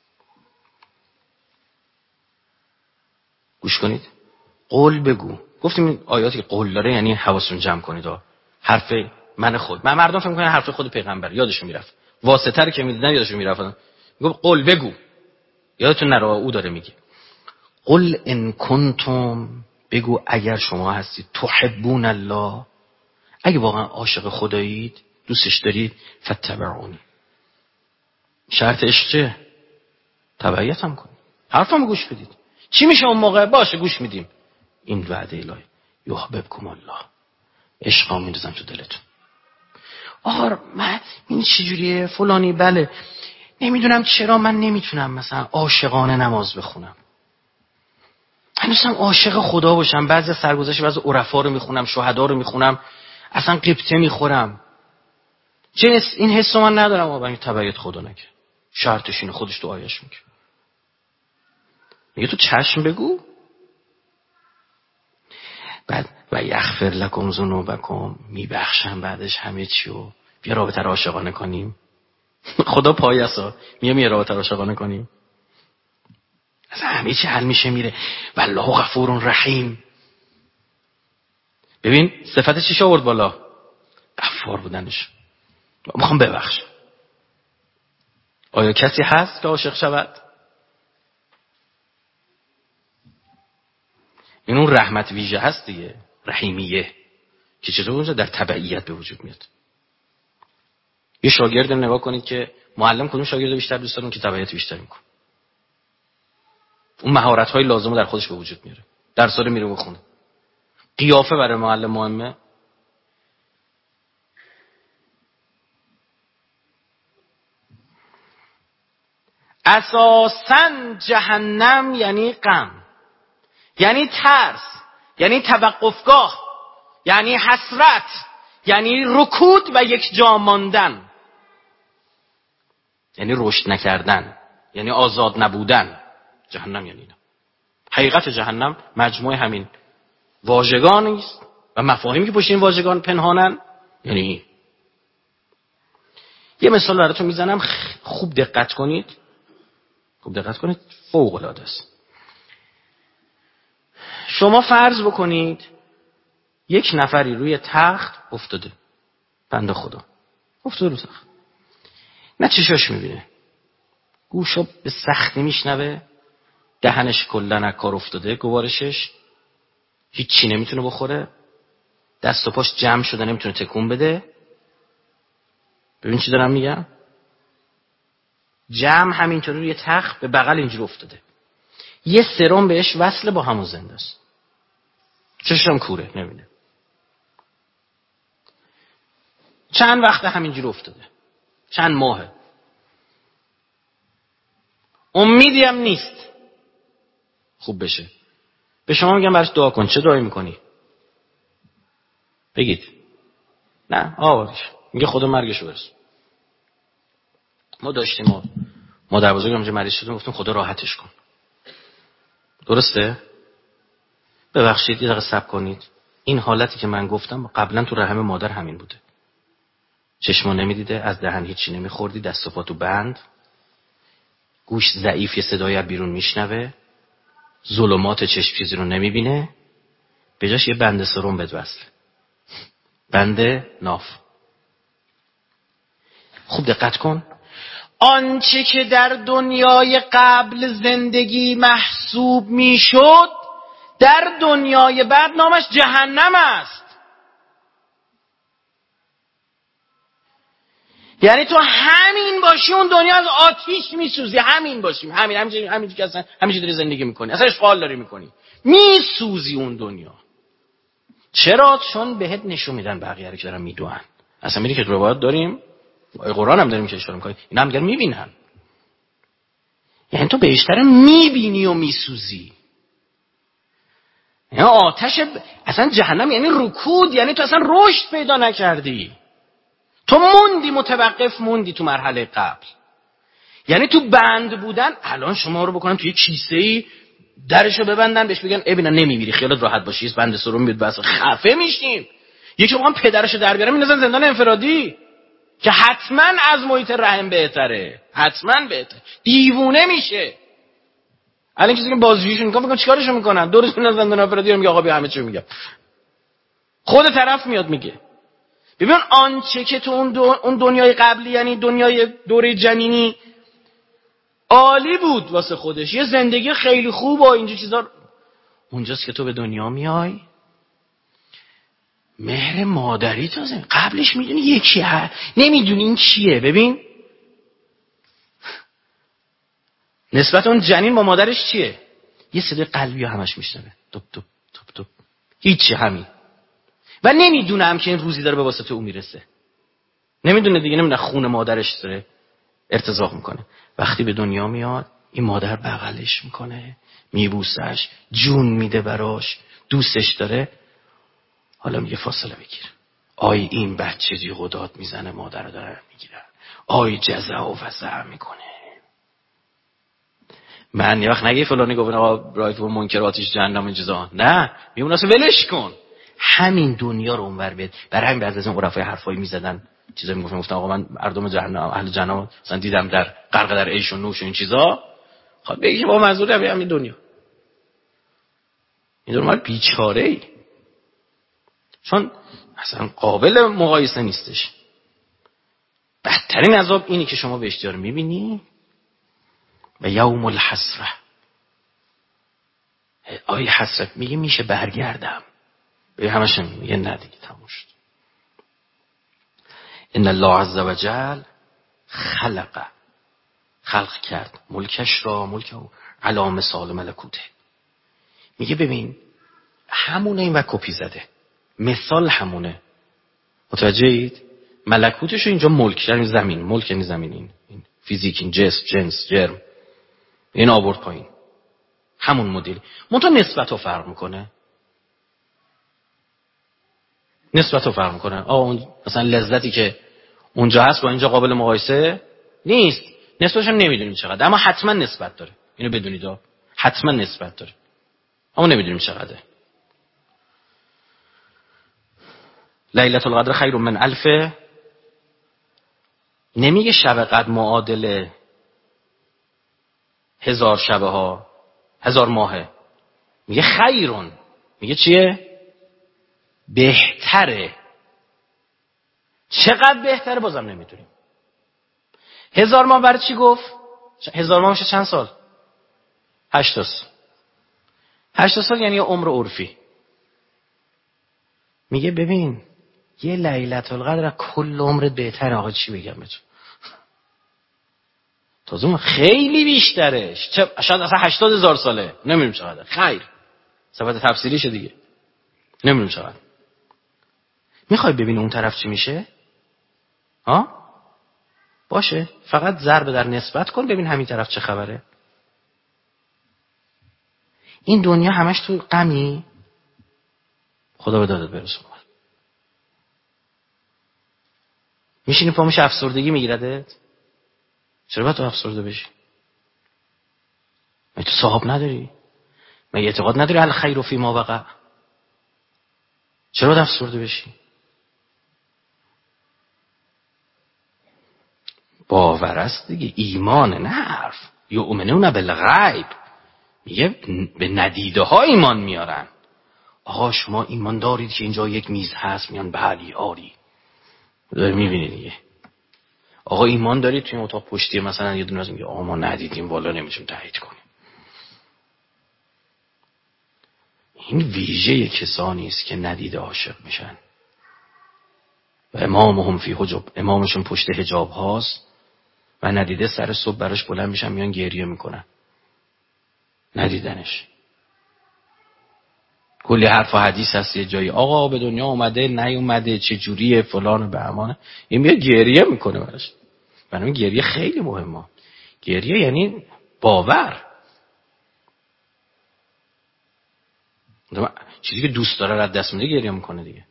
گوش کنید. قول بگو. گفتیم این آیاتی که قول داره یعنی حواستون جمع کنید. حرف من خود. من مردم فکر میکنن حرف خود پیغمبر یادشون میرفت. واسطه رو که میدیدن یادشون میرفت. میگه قول بگو. یادتون نره او داره میگه. قل ان کنتم، بگو اگر شما هستید تحبون الله، اگه واقعا عاشق خدایید دوستش دارید، فتبعونی. شرط عشق چه؟ تبعیت هم کنید، حرفمو گوش بدید. چی میشه اون موقع؟ باشه گوش میدیم. این وعده الهی یحببکم الله، عشقا میندازم تو دلتون. آره من این چجوریه فلانی؟ بله نمیدونم چرا من نمیتونم مثلا عاشقانه نماز بخونم. هنوزم عاشق خدا باشم، بعضی سرگذشت بعضی عرفا رو میخونم، شهدا رو میخونم، اصلا قبطه میخورم. چه این حسو من ندارم، و برای تبعیت خدا نکه. شرطش اینه، خودش تو آیش میگه. میگه تو چشم بگو، بعد و یغفر لکم ذنوبکم، میبخشم بعدش همه چی. و بیا رابطه رو عاشقانه کنیم. خدا پایسا میگه بیا رابطه رو عاشقانه کنیم، اصلا همه چی حل میشه میره. والله غفور رحیم. ببین صفت چیش آورد بالا؟ غفار بودنش. میخوام ببخشم. آیا کسی هست که عاشق شود؟ این اون رحمت ویژه هست دیگه، رحیمیه، که چطور اونجا در تبعیت به وجود میاد. یه شاگرد نگاه کنید که معلم کدوم شاگرد بیشتر دوست داره، اون که تبعیت بیشتر میکنه، اون مهارت های لازم رو در خودش به وجود میاره، درس رو میره بخونه. قیافه برای معلم مهمه. اساساً جهنم یعنی غم، یعنی ترس، یعنی توقفگاه، یعنی حسرت، یعنی رکود و یک جا ماندن، یعنی رشد نکردن، یعنی آزاد نبودن. جهنم یعنی اینا. حقیقت جهنم مجموع همین واژگانی است و مفاهیمی که پشت این واژگان پنهانن. یعنی این. یه مثال براتون میزنم، خوب دقت کنید، خوب دقت کنید، فوق العاده است. شما فرض بکنید یک نفری روی تخت افتاده، بنده خدا افتاده رو تخت، نه چشاش میبینه، گوشو به سختی میشنوه، دهنش کلن از کار افتاده، گوارشش هیچی نمیتونه بخوره، دست و پاش جمع شده نمیتونه تکون بده. ببین چی دارم میگم، جمع همینطوری روی تخت به بغل اینجوری افتاده، یه سرم بهش وصله با همون زنده است، چشش هم کوره نمیبینه. چند وقت همینجوری افتاده، چند ماهه، امیدی هم نیست خوب بشه. به شما میگم براش دعا کن، چه دعایی میکنی؟ بگید. نه آوارش میگه خدا مرگشو برس. ما داشتیم ما مادر بزرگم اونجا مریض شدیم، گفتیم خدا راحتش کن. درسته؟ ببخشید یه دقیقه صبر کنید، این حالتی که من گفتم قبلا تو رحم مادر همین بوده. چشما نمیدیده، از دهن هیچی نمیخوردی، دست و پا تو بند، گوش ضعیف، یه صدایی از بیرون میشنوه، ظلمات چشم چیزی رو نمیبینه، به جاش یه بند سرم بد وصله، بند ناف. خوب دقت کن، آنچه که در دنیای قبل زندگی محسوب میشد در دنیای بعد نامش جهنم است. یعنی تو همین باشی اون دنیا از آتیش میسوزی، همین باشیم، همین همین همین که اصلا همین داری زندگی میکنی، اصلا اشغال داری میکنی، میسوزی اون دنیا. چرا؟ چون بهت نشون میدن بقیه رو که دارن میدونن. اصلا میری که روایت داریم، قرآن هم داریم که اشاره میکنیم، اینا هم دیگر میبینن. یعنی تو بیشتر میبینی و میسوزی. یعنی آتش ب... اصلا جهنم یعنی رکود، یعنی تو اصلا رشد پیدا نکردی، تو موندی، متوقف موندی تو مرحله قبل. یعنی تو بند بودن، الان شما رو بکنن توی کیسه‌ای، درشو ببندن بهش بگن ابینا نمیمیری خیالت راحت باشی، بند سرم بیاد بس خفه میشیم. یکی بخوام پدرشو در بیارم میندازن زندان انفرادی که حتما از محیط رحم بهتره، حتما بهتره، دیوونه میشه. الان کسی که بازجوییشون میکنن میگن چیکارشون میکنن، دورش میندازن زندان انفرادی، میگه آقا بیا همه چی میگم. خود طرف میاد میگه. ببین آنچه که تو اون, دو، اون دنیای قبلی، یعنی دنیای دوره جنینی عالی بود واسه خودش، یه زندگی خیلی خوب و اینجور چیزا، اونجاست که تو به دنیا میای مهر مادری تازه قبلش میدونی یکی هست، نمیدونی این چیه. ببین نسبت اون جنین با مادرش چیه، یه صدای قلبی همش میشنوه، توپ توپ توپ توپ، هیچی، همین. و نمیدونم که این روزی داره به واسطه اون میرسه، نمیدونه دیگه، نمیدونه خون مادرش داره ارتزاق میکنه. وقتی به دنیا میاد این مادر بغلش میکنه، میبوسش، جون میده براش، دوستش داره. حالا میگه فاصله بگیر. آی این بچه جیغ و داد میزنه، مادر رو داره میگیرن، آی جزع و فزع میکنه. من یه وقت نگه فلانی گفت آقا رایت و منکراتش جهنم اجزا، نه میمونه اصلا ولش کن. همین دنیا رو اونور بید. برای همین بعضی از این عرفای حرفایی میزدن، چیزا میگفتن، گفتن آقا من مردم جهنم، اهل جهنم مثلا دیدم در غرق در عیش و نوش و این چیزا. خب بگی با منظور همین دنیا. این دنیا بیچاره ای، چون اصلا قابل مقایسه نیستش. بدترین عذاب اینی که شما به اشتیار میبینی و یوم الحسره. آی حسرت، میگه میشه برگردم؟ به همش میگه نه دیگه تموم شد. ان الله عز وجل خلق خلق کرد ملکش را، ملک علی مثال ملکوته. میگه ببین همونه، این و کپی زده، مثال همونه. متوجه اید؟ ملکوتش رو اینجا ملک، یعنی زمین، ملک یعنی زمین، این, این فیزیک، این جسم، جنس، جرم، این آورد پایین، همون مدل. منتها نسبت رو فرق میکنه. نسبت رو فرق میکنه. آه اون مثلا لذتی که اونجا هست با اینجا قابل مقایسه نیست. نسبتش هم نمیدونیم چقدر، اما حتما نسبت داره. اینو بدونید، حتما نسبت داره، اما نمیدونیم چقدره. لیلة القدر خیر من الف، نمیگه شب قدر معادل هزار شبه ها، هزار ماهه. میگه خیرون، میگه چیه؟ بهتره. چقدر بهتره بازم نمیدونیم. هزار ماه برای چی گفت؟ هزار ماه میشه چند سال؟ هشتاد سال. هشتاد سال یعنی عمر عرفی. میگه ببین یه لیلة القدر کل عمرت بهتره. آقا چی بگم بهتون؟ تازه خیلی بیشترش، شاید اصلا هشتاد هزار ساله، نمیدونم چقدر. خیر، صفت تفسیریشه دیگه، نمیدونم چقدر. میخوای ببینی اون طرف چی میشه؟ ها؟ باشه، فقط ضرب در نسبت کن ببین همین طرف چه خبره. این دنیا همش تو غمی، خدا به دادت برسون. میشینی پا میشه افسردگی میگیردت. چرا باید تو افسرده بشی؟ مگه تو صاحب نداری؟ مگه اعتقاد نداری الخیر فی ما وقع؟ چرا باید افسرده بشی؟ باور است دیگه، ایمان، نه حرف. یؤمنون بالغیب، میگه به ندیده ها ایمان میارن. آقا شما ایمان دارید که اینجا یک میز هست؟ میان بلی آری. داری میبینی دیگه. آقا ایمان دارید توی اتاق پشتی مثلا یه دونه از میگه آقا ما ندیدیم بالا نمیتونیم تایید کنیم. این ویژه کسانی است که ندیده عاشق میشن. و امامهم فی حجب، امامشون پشت حجاب هاست و ندیده سر صبح براش بلند میشن میان گریه میکنن. ندیدنش. کلی حرف و حدیث هست یه جایی، آقا به دنیا اومده نیومده چه جوریه فلان و بهمانه، این میاد گریه میکنه براش. برای گریه خیلی مهمه. گریه یعنی باور. چیزی که دوست داره رد دست میده گریه میکنه دیگه.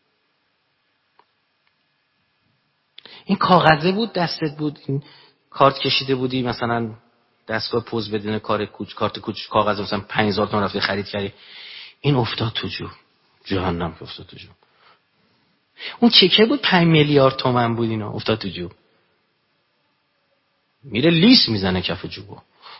این کاغذه بود دستت بود، این کارت کشیده بودی مثلا دستگاه پوز بدین کار کوچ کارت کوچ کاغذ مثلا پنج هزار تومان رفتی خرید کردی، این افتاد تو جو جهنم که افتاد تو جو. اون چکه بود پنج میلیارد تومان بود، اینا افتاد تو جو. میره لیس میزنه کف جوبو.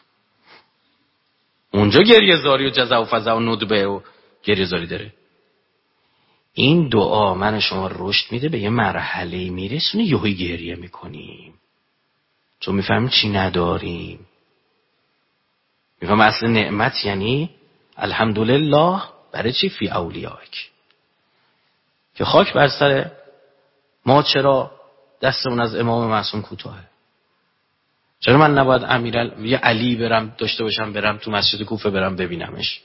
اونجا گریه زاری و جزع و فزع و ندبه و گریه زاری داره. این دعا من شما رشد میده به یه مرحله میرسونه یهویی گریه میکنیم چون میفهمیم چی نداریم. میفهم اصل نعمت یعنی الحمدلله برای چی؟ فی اولیاک. که خاک بر سر ما چرا دستمون از امام معصوم کوتاهه؟ چرا من نباید امیرال یه علی برم داشته باشم، برم تو مسجد کوفه برم ببینمش،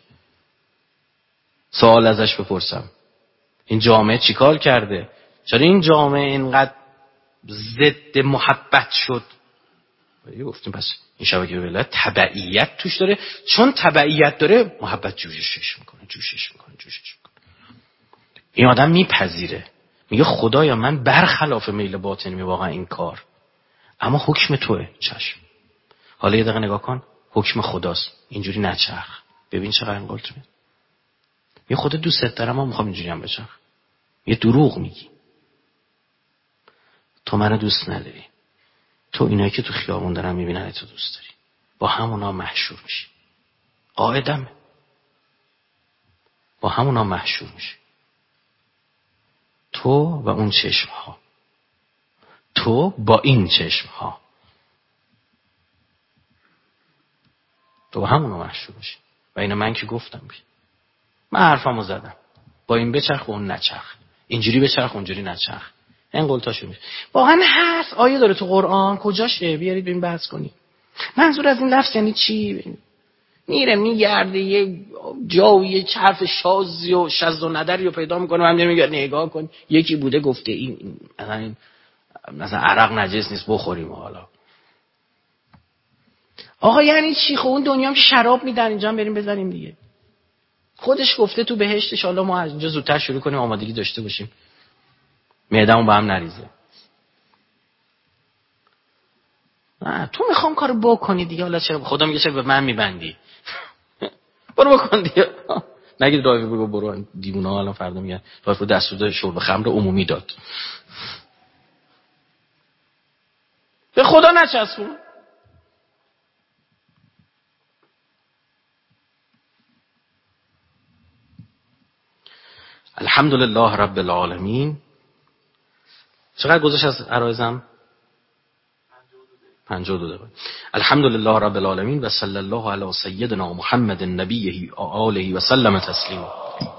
سوال ازش بپرسم این جامعه چیکار کرده؟ چرا این جامعه اینقدر ضد محبت شد؟ ولی گفتیم پس این شبکه ولایت تبعیت توش داره، چون تبعیت داره محبت جوشش میکنه جوشش میکنه جوشش میکنه. این آدم میپذیره، میگه خدایا من برخلاف میل باطنی می واقعا این کار، اما حکم توه. چشم. حالا یه دقیقه نگاه کن، حکم خداست، اینجوری نچرخ. ببین چقدر انگلت میاد. یه خود دوستت دارم اما میخوام اینجوری هم بچرخ. یه دروغ میگی. تو منو دوست نداری، تو اینایی که تو خیابون دارن میبینن تو دوست داری، با همونا محشور میشی. قاعدم با همونا محشور میشی. تو و اون چشم ها، تو با این چشم ها، تو با همونا محشور میشی. و اینو من که گفتم بی. من حرفمو زدم، با این بچرخ و اون نچرخ، اینجوری بچرخ اونجوری نچرخ. این قلتاشو میشه. واقعا هست آیه داره تو قرآن، کجاشه؟ بیارید ببین بحث کنی. منظور از این لفظ یعنی چی؟ میره میگرده یه جایی یه حرف شازی و شذ و ندری رو پیدا میکنه، من میگم نگاه کن یکی بوده گفته این مثلا این مثلا عرق نجس نیست بخوریم. حالا آقا یعنی چی؟ خب اون دنیا هم شراب میدن، اینجا هم بریم بزنیم دیگه. خودش گفته تو بهشتش، حالا ما از اینجا زودتر شروع کنیم آمادگی داشته باشیم معده‌مون با هم نریزه. نه تو میخوام کارو بکنی دیگه. حالا چرا خدا میگه چرا به من میبندی؟ برو بکن دیگه. نگید درایور بگو برو، دیوونه ها الان فردا میگن درایور دستور شرب خمر عمومی داد. به خدا نچسبون. الحمدلله رب العالمین. چقدر گذشت از عرایزم؟ پنجاه و دو دقیقه. الحمدلله رب العالمین و صلی الله علی سیدنا محمد نبیه و آله و سلم تسلیما.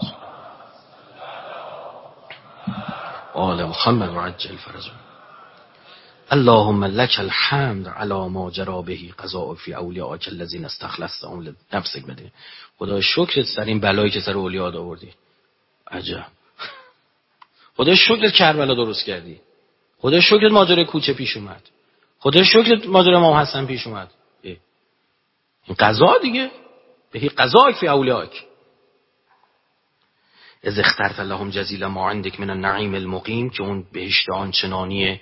آل محمد و عجل فرجه. اللهم لك الحمد على ما جرى به قضاء فی اولیاءک الذین استخلصتهم لنفسک بده. خدا شکرت سر این بلایی که سر اولیا آوردی. عجب. خدا شکرت کربلا درست کردی. خدا شکرت ماجرای کوچه پیش اومد. خدا شکرت ماجرای امام حسن پیش اومد. این قضا دیگه. به قضاء فی اولیاءک. از اخترت لهم جزیل ما عندك من النعیم المقیم، که اون بهشت آنچنانی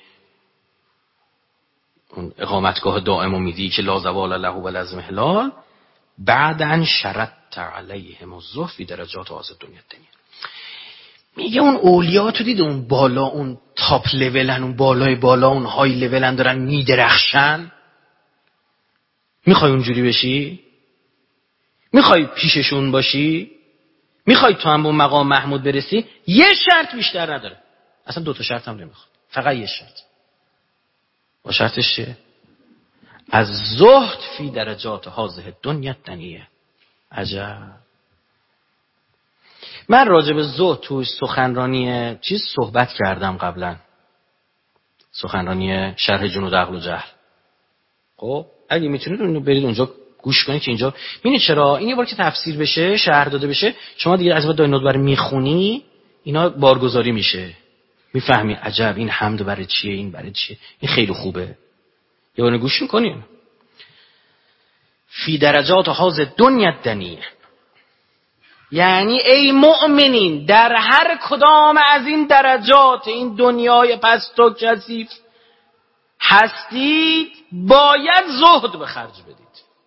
اون اقامتگاه دائم میدی که لا زوال له و لازم هلال. بعدن شرط علیهم الزهد فی درجات آز دنیا دنیا. میگه اون اولیا تو دید اون بالا، اون تاپ لولن، اون بالای بالا، اون های لولن دارن میدرخشن. میخوای اونجوری بشی؟ میخوای پیششون باشی؟ میخوای تو هم به اون مقام محمود برسی؟ یه شرط بیشتر نداره. اصلا دو تا شرط هم نمیخواد، فقط یه شرط. و شرطش چیه؟ از زهد فی درجات هذه دنیا دنیه. عجب. من راجع به زهد تو سخنرانی چیز صحبت کردم قبلا، سخنرانی شرح جنود عقل و جهل. خب اگه میتونید اونو برید اونجا گوش کنید که اینجا ببینید چرا این یه بار که تفسیر بشه، شرح داده بشه، شما دیگه از بعد داینود برای میخونی اینا بارگذاری میشه، میفهمی عجب این حمد برای چیه، این برای چیه، این خیلی خوبه. یه بار گوش میکنین. فی درجات هاذ دنیا دنیه، یعنی ای مؤمنین در هر کدام از این درجات این دنیای پست و کثیف هستید باید زهد به خرج بدید.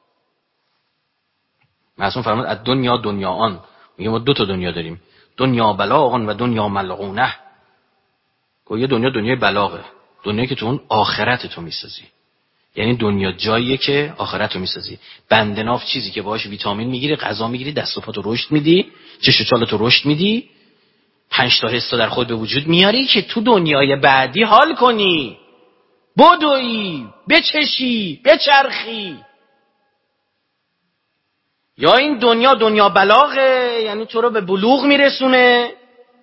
معصوم فرمود از دنیا دنیا آن. میگه ما دو تا دنیا داریم، دنیا بلاغ و دنیا ملعونه. یه دنیا دنیای بلاغه، دنیایی که تو اون آخرت تو میسازی، یعنی دنیا جاییه که آخرت رو میسازی. بندناف چیزی که باهاش ویتامین میگیری، غذا میگیری، دست و پاتو رشد میدی، چش و چالتو رشد میدی، پنج تا حس در خود به وجود میاری که تو دنیای بعدی حال کنی، بدوی، بچشی، بچرخی. یا این دنیا دنیا بلاغه، یعنی تو رو به بلوغ میرسونه،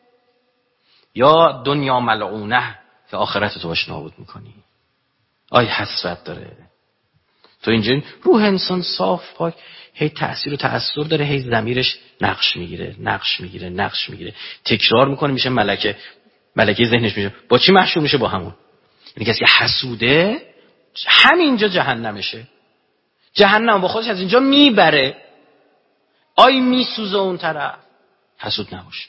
یا دنیا ملعونه که آخرت تو باش نابود میکنی. آی حسرت داره. تو اینجا روح انسان صاف پاک هی تأثیر و تأثیر داره، هی ضمیرش نقش میگیره نقش میگیره نقش میگیره، تکرار میکنه، میشه ملکه. ملکه ذهنش میشه با چی محشور میشه؟ با همون. یعنی کسی که حسوده همینجا جهنمشه. جهنم با خودش از اینجا میبره. آی میسوزه اون طرف. حسود نباش.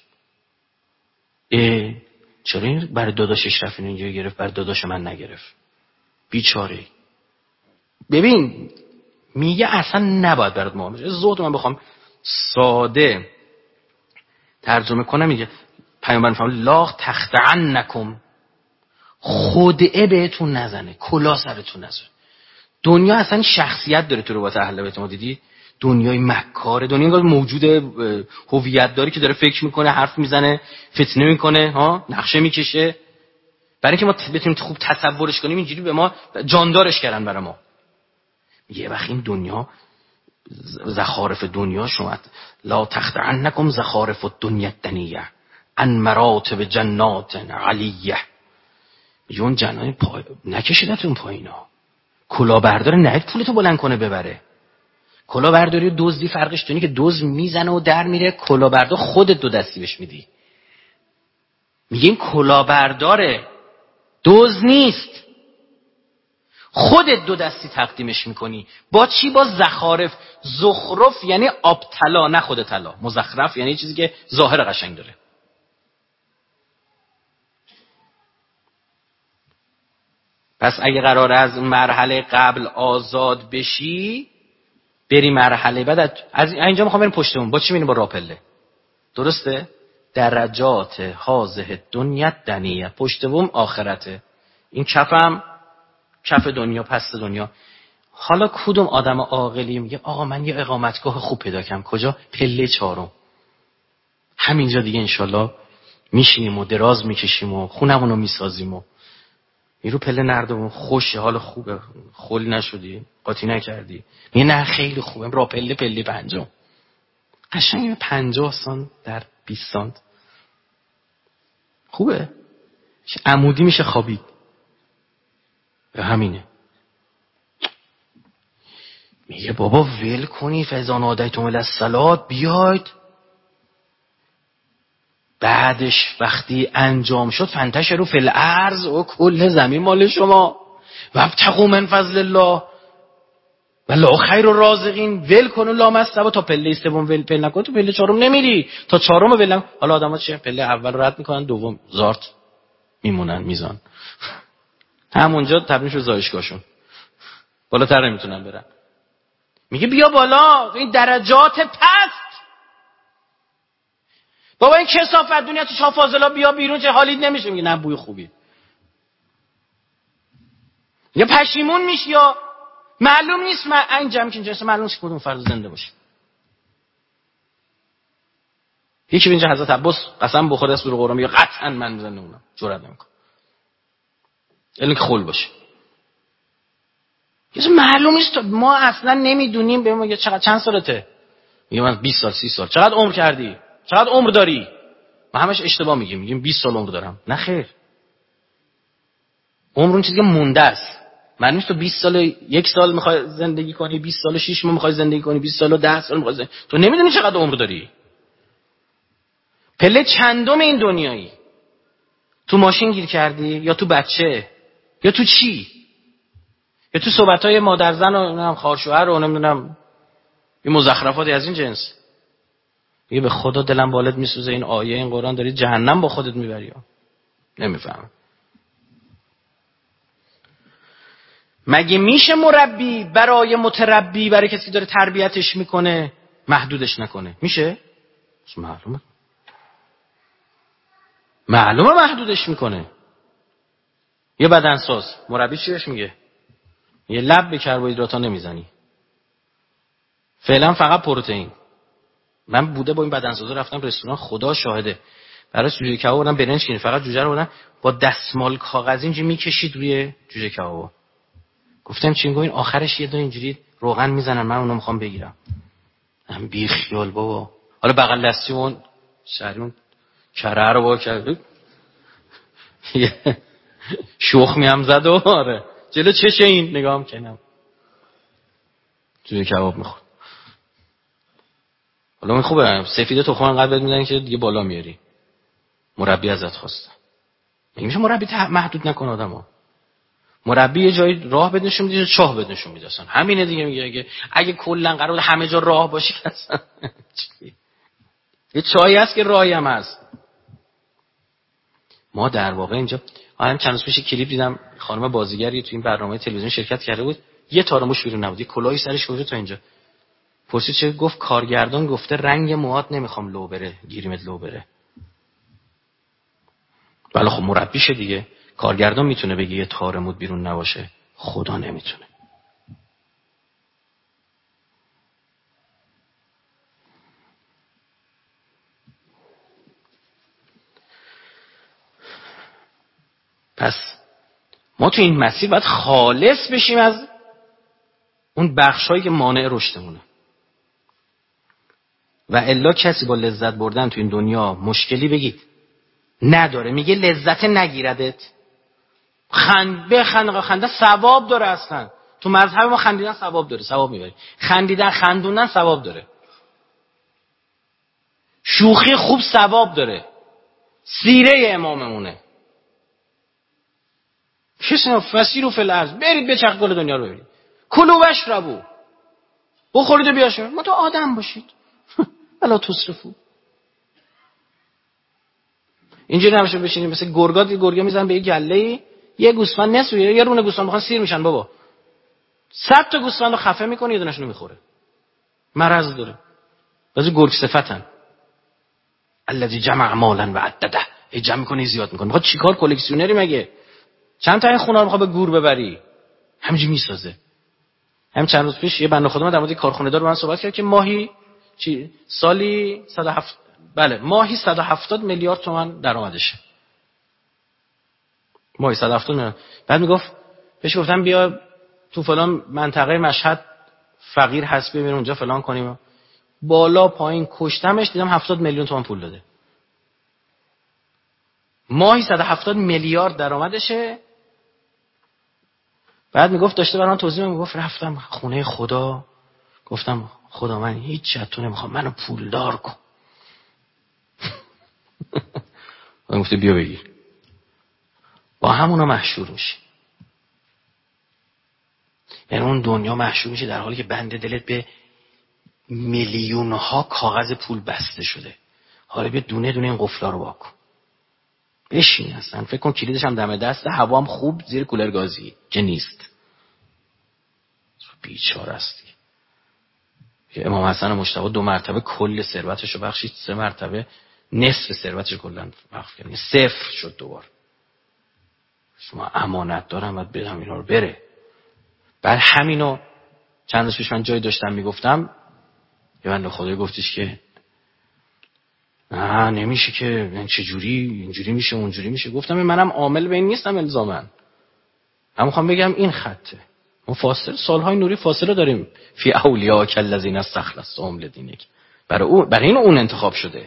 اه چرا این برای داداشش رفت اینجا گرفت، برای داداش من نگرفت؟ بیچاره. ببین میگه اصلا نباید برات معامله. زهد من بخوام ساده ترجمه کنم، میگه پیامبر فرمود لا تخدعنکم، خدعه بهتون نزنه، کلا سرتون نزنه. دنیا اصلا شخصیت داره تو روایت اهل بیت ما دیدی؟ دنیای مکاره، دنیا انگار موجود هویت داری که داره فکر میکنه، حرف میزنه، فتنه میکنه، ها نقشه میکشه. برای اینکه ما بتونیم خوب تصورش کنیم اینجوری به ما جاندارش کردن برای ما. یه وقت این دنیا زخارف دنیا شما لا تخدعنکم زخارف الدنیا الدنیه ان مراتب جنات علیه. اون جنات پای نکشیدتون پایینا. کلاهبردار نهید پولتو بلند کنه ببره. کلاهبرداری و دزدی فرقش اینه که دزد میزنه و در میره، کلاهبردار خودت دو دستی بهش میدی. میگه این کلاهبرداره، دزد نیست، خودت دو دستی تقدیمش میکنی. با چی؟ با زخارف. زخرف یعنی آب طلا، نه خود طلا. مزخرف یعنی چیزی که ظاهر قشنگ داره. پس اگه قراره از مرحله قبل آزاد بشی، بری مرحله بعد. از اینجا میخوام بریم پشتمون. با چی میریم؟ با راپله. درسته؟ درجات هازه دنیا دنیه. پشتمون آخرته. این کفم کف دنیا، پست دنیا. حالا کدوم آدم عاقلی میگه آقا من یه اقامتگاه خوب پیدا کنم؟ کجا؟ پله چهارم. همینجا دیگه انشالله میشینیم و دراز میکشیم و خونمونو میسازیم و میرو پله نردمون خوشه، حال خوبه، خول نشدی، قاطی نکردی. میگه نه خیلی خوبه، را پله پله پنجم. قشنگ پنجاه سانت در بیست سانت خوبه. عمودی میشه خوابید. به همینه. میگه بابا ول کنی فاذا نادیتم الی الصلاه، بیاید بعدش وقتی انجام شد فانتشروا فی الارض، و کل زمین مال شما، وابتغوا من فضل الله والله خیر الرازقین. ول کن و لامصب تا پله سوم ول پل نکن، تو پله چهارم نمیری، تا چهارم ول نکن. حالا آدم‌ها چه پله اول رد میکنن، دوم زارت میمونن میزان، همونجا تبدیل شد زایشگاهشون، بالاتر نمیتونن برن. میگه بیا بالا، این درجات پست. بابا این کثافت دنیا تو شاه فاضلا بیا بیرون، چه حالیت نمیشه؟ میگه نه بوی خوبی. یا پشیمون میشی یا معلوم نیست. من این جمع که اینجاست معلوم نیست کدوم فرد زنده باشه. یکی اینجا حضرت عباس قسم بخوره از سوره قرآن میگه قطعا من زنده اونم، جرئت نمیکنم الا که خول باشه. یه معلوم نیست، ما اصلا نمیدونیم. به ما میگه چقدر چند سالته؟ میگه من بیست سال سی سال. چقدر عمر کردی؟ چقدر عمر داری؟ ما همش اشتباه میگیم، میگیم بیست سال عمر دارم. نه خیر، عمر اون چیزی که مونده است. معنی نیست تو بیست سال یک سال میخوای زندگی کنی، بیست سال شش ماه میخوای زندگی کنی، بیست سال و ده سال میخوای زندگی. تو نمیدونی چقدر عمر داری. پله چندم این دنیایی؟ تو ماشین گیر کردی یا تو بچه یا تو چی؟ یا تو صحبت‌های مادر زن و نمیدونم خواهر شوهر و نمیدونم این مزخرفاتی از این جنس. میگه به خدا دلم بالت میسوزه این آیه این قرآن داری جهنم با خودت میبری. نمیفهمم. مگه میشه مربی برای متربی، برای کسی که داره تربیتش میکنه محدودش نکنه؟ میشه؟ معلومه معلومه محدودش میکنه. یه بدنساز مربی چی بهش میگه؟ یه لب به کربوهیدرات ها نمیزنی، فعلا فقط پروتئین. من بوده با این بدنسازا رفتم رستوران، خدا شاهده، برای جوجه کباب بردم برنج کنی، فقط جوجه رو بردم با دستمال کاغذی اینجوری میکشید روی جوجه کباب. گفتم چی میگین؟ آخرش یه دونه اینجوری روغن میزنن، من اونو میخوام بگیرم. من بی خیال بابا. حالا بغل دستی اون شهریون کره رو با کرد شوخ میام زد و آره جلو چشه این نگام کنم جوجه کباب میخورد. حالا من خوبه سفیده تخم انقدر بهت میدن که دیگه بالا میاری. مربی ازت خواسته. میگه میشه مربی محدود نکن آدمو. مربی یه جایی راه بده نشون میده، چاه بده نشون میده. اصلا همینه دیگه. میگه اگه اگه کلا قرار همه جا راه باشه اصلا یه چاهی هست که راهی هم هست. ما در واقع اینجا من چند روز پیش کلیپ دیدم، خانم بازیگری تو این برنامه تلویزیون شرکت کرده بود، یه تار موش بیرون نبود، یه کلاهی سرش گذاشته تا اینجا. پرسید چه؟ گفت کارگردان گفته رنگ موهات نمیخوام لو بره، گیریمت لو بره. بله خب مربیشه دیگه. کارگردان میتونه بگه یه تار مود بیرون نباشه، خدا نمیتونه. پس ما تو این مسیر باید خالص بشیم از اون بخشایی که مانع رشدمونه. و الا کسی با لذت بردن تو این دنیا مشکلی بگید نداره، میگه لذت نگیردت. خند بخند، خنده ثواب داره. اصلا تو مذهب ما خندیدن ثواب داره، ثواب میبری. خندیدن خندوندن ثواب داره. شوخی خوب ثواب داره. سیره اماممونه. کسی فسیرو فی الارض، برید بچرخ گل دنیا رو ببینید. کلوا واشربوا، بخورید و بیاشید. ما تو آدم باشید. الا تصرفو. اینجوری نمیشه بشینیم مثل گرگا. دی گرگا میزنن به یه گله، یه گوسفند نصف یه رونه گوسفند بخوان سیر میشن. بابا صد تا گوسفند رو خفه میکنه، یه دونهشون رو میخوره. مرض داره. بعضی گرگ صفتن. الذی جمع مالا و عدده. ای جمع میکنه زیاد میکنه. میخواد چیکار؟ کلکسیونری مگه؟ چند تا این خونه رو میخواد به گور ببری؟ همینجوری میسازه. هم چند روز پیش یه بنده خدا در مورد کارخونه دار با من صحبت کرد که ماهی چی سالی صد و هفتاد بله ماهی صد و هفتاد میلیارد تومان درآمدشه. ماهی صد و هفتاد میلیارد. بعد میگفت بهش گفتم بیا تو فلان منطقه مشهد فقیر هست، ببین اونجا فلان کنیم. بالا پایین کشتمش، دیدم هفتاد میلیون تومان پول داده. ماهی صد و هفتاد میلیارد درآمدشه. بعد میگفت داشته برام توضیح میگفت رفتم خونه خدا، گفتم خدا من هیچ از تو نمیخوام، منو پولدار کن. من گفته بیا بگیر. با همونا محشور میشی. یعنی اون دنیا محشور میشه در حالی که بنده دلت به میلیون ها کاغذ پول بسته شده. حالا بیا دونه دونه این قفلا رو واکن. بشین اصلا فکر کن کلیدش هم دم دست، هوا هم خوب زیر کولر گازی که نیست. بیچاره است. امام حسن مجتبی دو مرتبه کل ثروتش رو بخشید، سه مرتبه نصف ثروتش کلا وقف کرد. صفر شد دوبار. شما امانت دارم باید بدم اینا رو بره. بعد همینو چند روز پیش من جایی داشتم میگفتم، یه بنده خدایی گفتش که نه نمیشه که، چه جوری اینجوری میشه اونجوری میشه. گفتم منم عامل به این نیستم الزاما، من میخوام بگم این خطه. ما فاصله سالهای نوری فاصله داریم فی اولیاء کالذین استخلصتهم لدینک. برای اون برای این اون انتخاب شده.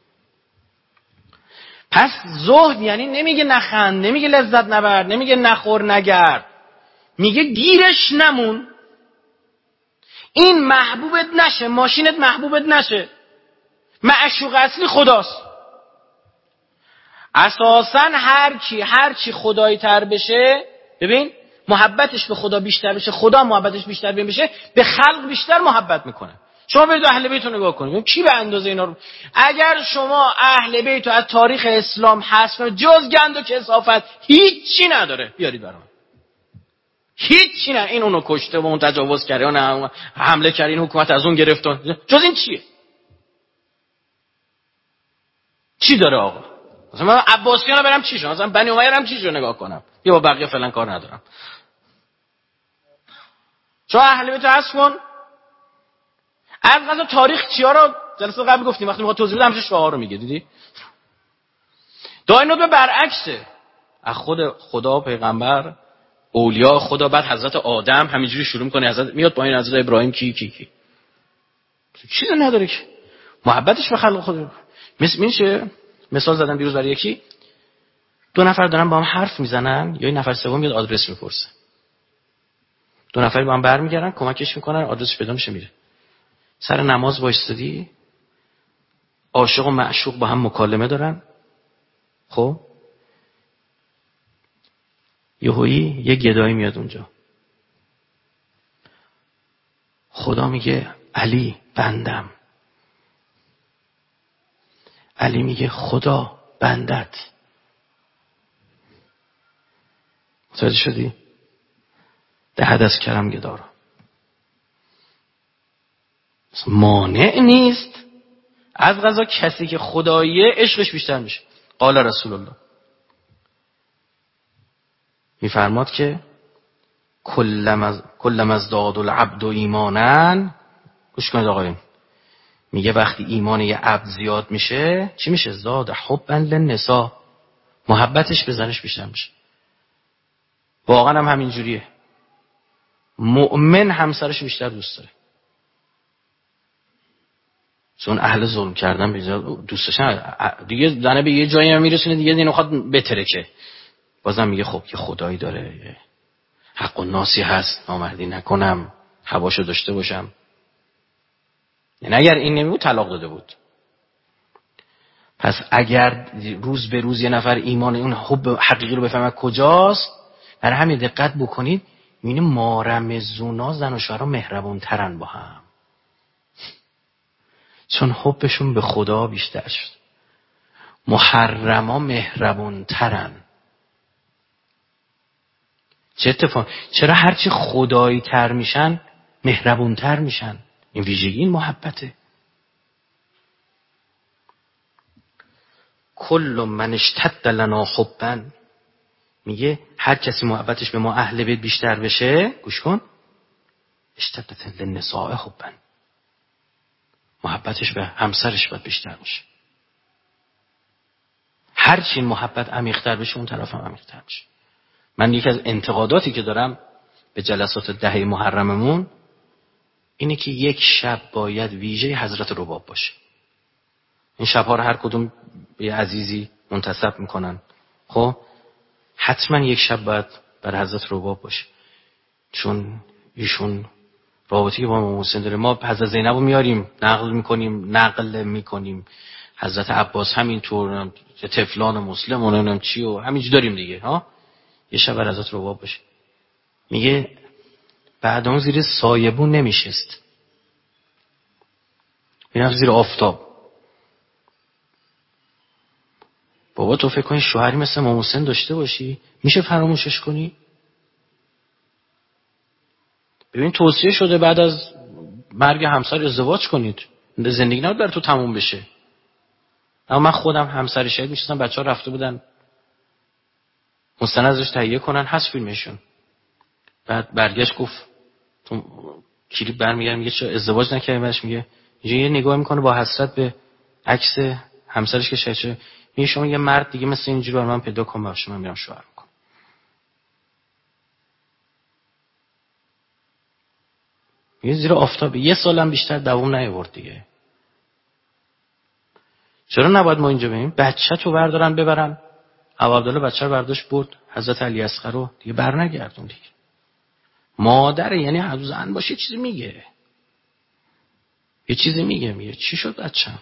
پس زهد یعنی نمیگه نخند، نمیگه لذت نبر، نمیگه نخور نگرد، میگه گیرش نمون. این محبوبت نشه، ماشینت محبوبت نشه. معشوق اصلی خداست. اساساً هر کی هر چی خدایی تر بشه، ببین محبتش به خدا بیشتر بشه، خدا محبتش بیشتر بشه، به خلق بیشتر محبت میکنه. شما برید اهل بیت رو نگاه کنید، کی به اندازه اینا رو. اگر شما اهل بیت از تاریخ اسلام حذف کنید، جز گند و کثافت هیچی نداره. بیارید برام. هیچی نه. این اونو کشته و اون تجاوز کرده، اون حمله کرد، این حکومت از اون گرفت. جز این چیه؟ چی داره آقا؟ مثلا من عباسیان رو برم چی شو؟ مثلا بنی امیه هم چی شو نگاه کنم؟ یا با بقیه فعلا کار ندارم. چون اهل بیت حذف کن. از قضا تاریخ چیا رو جلسه قبل گفتیم، وقتی میخواد توضیح بده همش شعار رو میگه. دیدی؟ داینو به برعکسه. از خود خدا، پیغمبر، اولیاء خدا، بعد حضرت آدم همینجوری شروع میکنه، حضرت میاد با این حضرت ابراهیم کی کی کی. چیزی نداره که محبتش به خلق خدا. مثل میشه مثال زدم دیروز برای یکی، دو نفر دارن با هم حرف میزنن، یا این نفر سوم میاد آدرس میپرسه. دو نفری با هم برمیگردن، کمکش میکنن، آدرسش پیدا میشه، میره. سر نماز وایستادی، عاشق و معشوق با هم مکالمه دارن. خب یهویی یه گدایی میاد اونجا. خدا میگه علی بندم. علی میگه خدا بندت. متوجه شدی؟ دهد از کرم گدارا. مانع نیست. از قضا کسی که خداییه عشقش بیشتر میشه. قال رسول الله میفرماد که کلم ازداد العبد ایمانا، گوش کنید آقایون، میگه وقتی ایمان یه عبد زیاد میشه چی میشه؟ زاد حبا للنساء، محبتش به زنش بیشتر میشه. واقعا هم همین جوریه. مؤمن همسرش بیشتر دوست داره، چون اهل ظلم کردن بیشتر دوست داشتن دیگه. زنه به یه جایی هم میرسونه دیگه اینو خواهد بترکه، بازم میگه خب که خدایی داره، حق و ناسی هست، نامردی نکنم، هواشو داشته باشم. یعنی اگر این نمی بود طلاق داده بود. پس اگر روز به روز یه نفر ایمان اون حب حقیقی رو بفهمه کجاست، برای همین دقت بکنید میبینید مارم زونا زن و شوهر مهربون ترن با هم، چون حبشون به خدا بیشتر شد. محرما مهربون ترن. چه اتفاق؟ چرا هرچی خدایی تر میشن مهربون تر میشن؟ این ویژگی این محبته. کل من اشتد لنا حبا، میگه هر کسی محبتش به ما اهل بیت بیشتر بشه، گوش کن، اشتدت للنساء حبا، محبتش به همسرش باید بیشتر بشه. هر چی محبت عمیق‌تر بشه اون طرف هم عمیق‌تر بشه. من یکی از انتقاداتی که دارم به جلسات دهه محرممون اینه که یک شب باید ویژه حضرت رباب باشه. این شب‌ها رو هر کدوم به عزیزی منتسب میکنن، خب حتما یک شب باید بر حضرت رباب باشه، چون ایشون رابطی که با امام حسین داره. ما حضرت زینب رو میاریم نقل میکنیم نقل میکنیم، حضرت عباس همینطور، طفلان مسلم و نمیدونم چی و همینجوری داریم دیگه ها. یه شب بر حضرت رباب باشه. میگه بعد اون زیر سایبون نمیشست، میرفت زیر آفتاب. بابا تو فکر کنی شوهری مثل امام حسین داشته باشی میشه فراموشش کنی؟ ببین توصیه شده بعد از مرگ همسر ازدواج کنید، زندگی نباید بر تو تموم بشه. اما من خودم همسر شهید میشستم، بچه ها رفته بودن مستند ازش تهیه کنن، هست فیلمشون. بعد برگشت گفت تو کلیپ برمیگرد میگه چرا ازدواج نکردی؟ بعدش میگه اینجا یه نگاه میکنه با حسرت به عکس همسرش که شهید شده، میگه شما یه مرد دیگه مثل اینجوری برام پیدا کن باشه، من میرم شوهر میکنم. میگه زیر آفتاب یه سالم بیشتر دوام نیاورد دیگه. چرا نباید ما اینجا ببینیم؟ بچه تو بردارن ببرن، عبدالله بچه رو برداشت برد حضرت علی اصغر رو دیگه برنگردون دیگه. مادره، یعنی هر روز زن باشه یه چیزی میگه، یه چیزی میگه میگه چی شد بچه‌م؟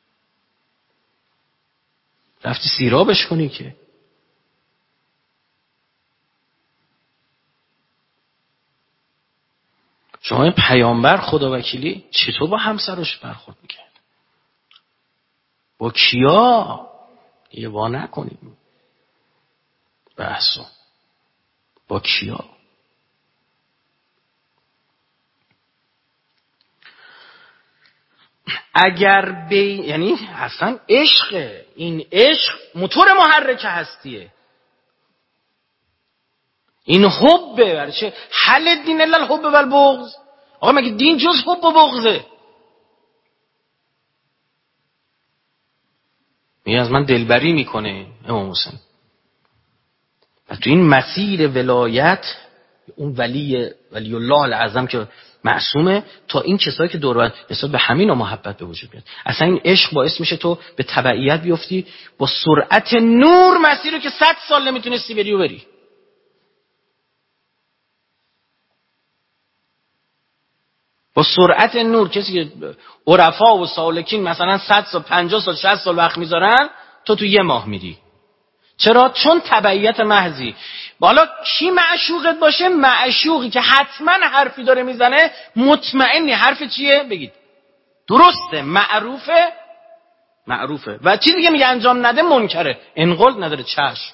رفتی سیرابش کنی که؟ شما پیامبر خدا وکیلی چطور با همسرش برخورد میکرد؟ با کیا؟ یه وا نکنیم بحثو. با کیا؟ اگر به یعنی اصلا عشق، این عشق موتور محرک هستیه، این حبه. برای چه حل دین الا الحب و البغض؟ آقا مگه دین جز حب و بغضه؟ میگه از من دلبری میکنه امام حسین. و تو این مسیر ولایت اون ولی ولی الله الاعظم که معصومه، تا این کسایی که دور و بر نسبت به همین و محبت به وجود میاد. اصلا این عشق باعث میشه تو به تبعیت بیفتی، با سرعت نور مسیر رو که صد سال نمیتونستی بری و بری. با سرعت نور کسی که عرفا و سالکین مثلا صد سال پنجاه سال شصت سال وقت میذارن، تو تو یه ماه میری. چرا؟ چون تبعیت محضی. بالا کی معشوقت باشه؟ معشوقی که حتما حرفی داره میزنه، مطمئنی حرف چیه؟ بگید درسته، معروفه، معروفه و چیزی که میگه انجام نده منکره، انقل نداره، چشم.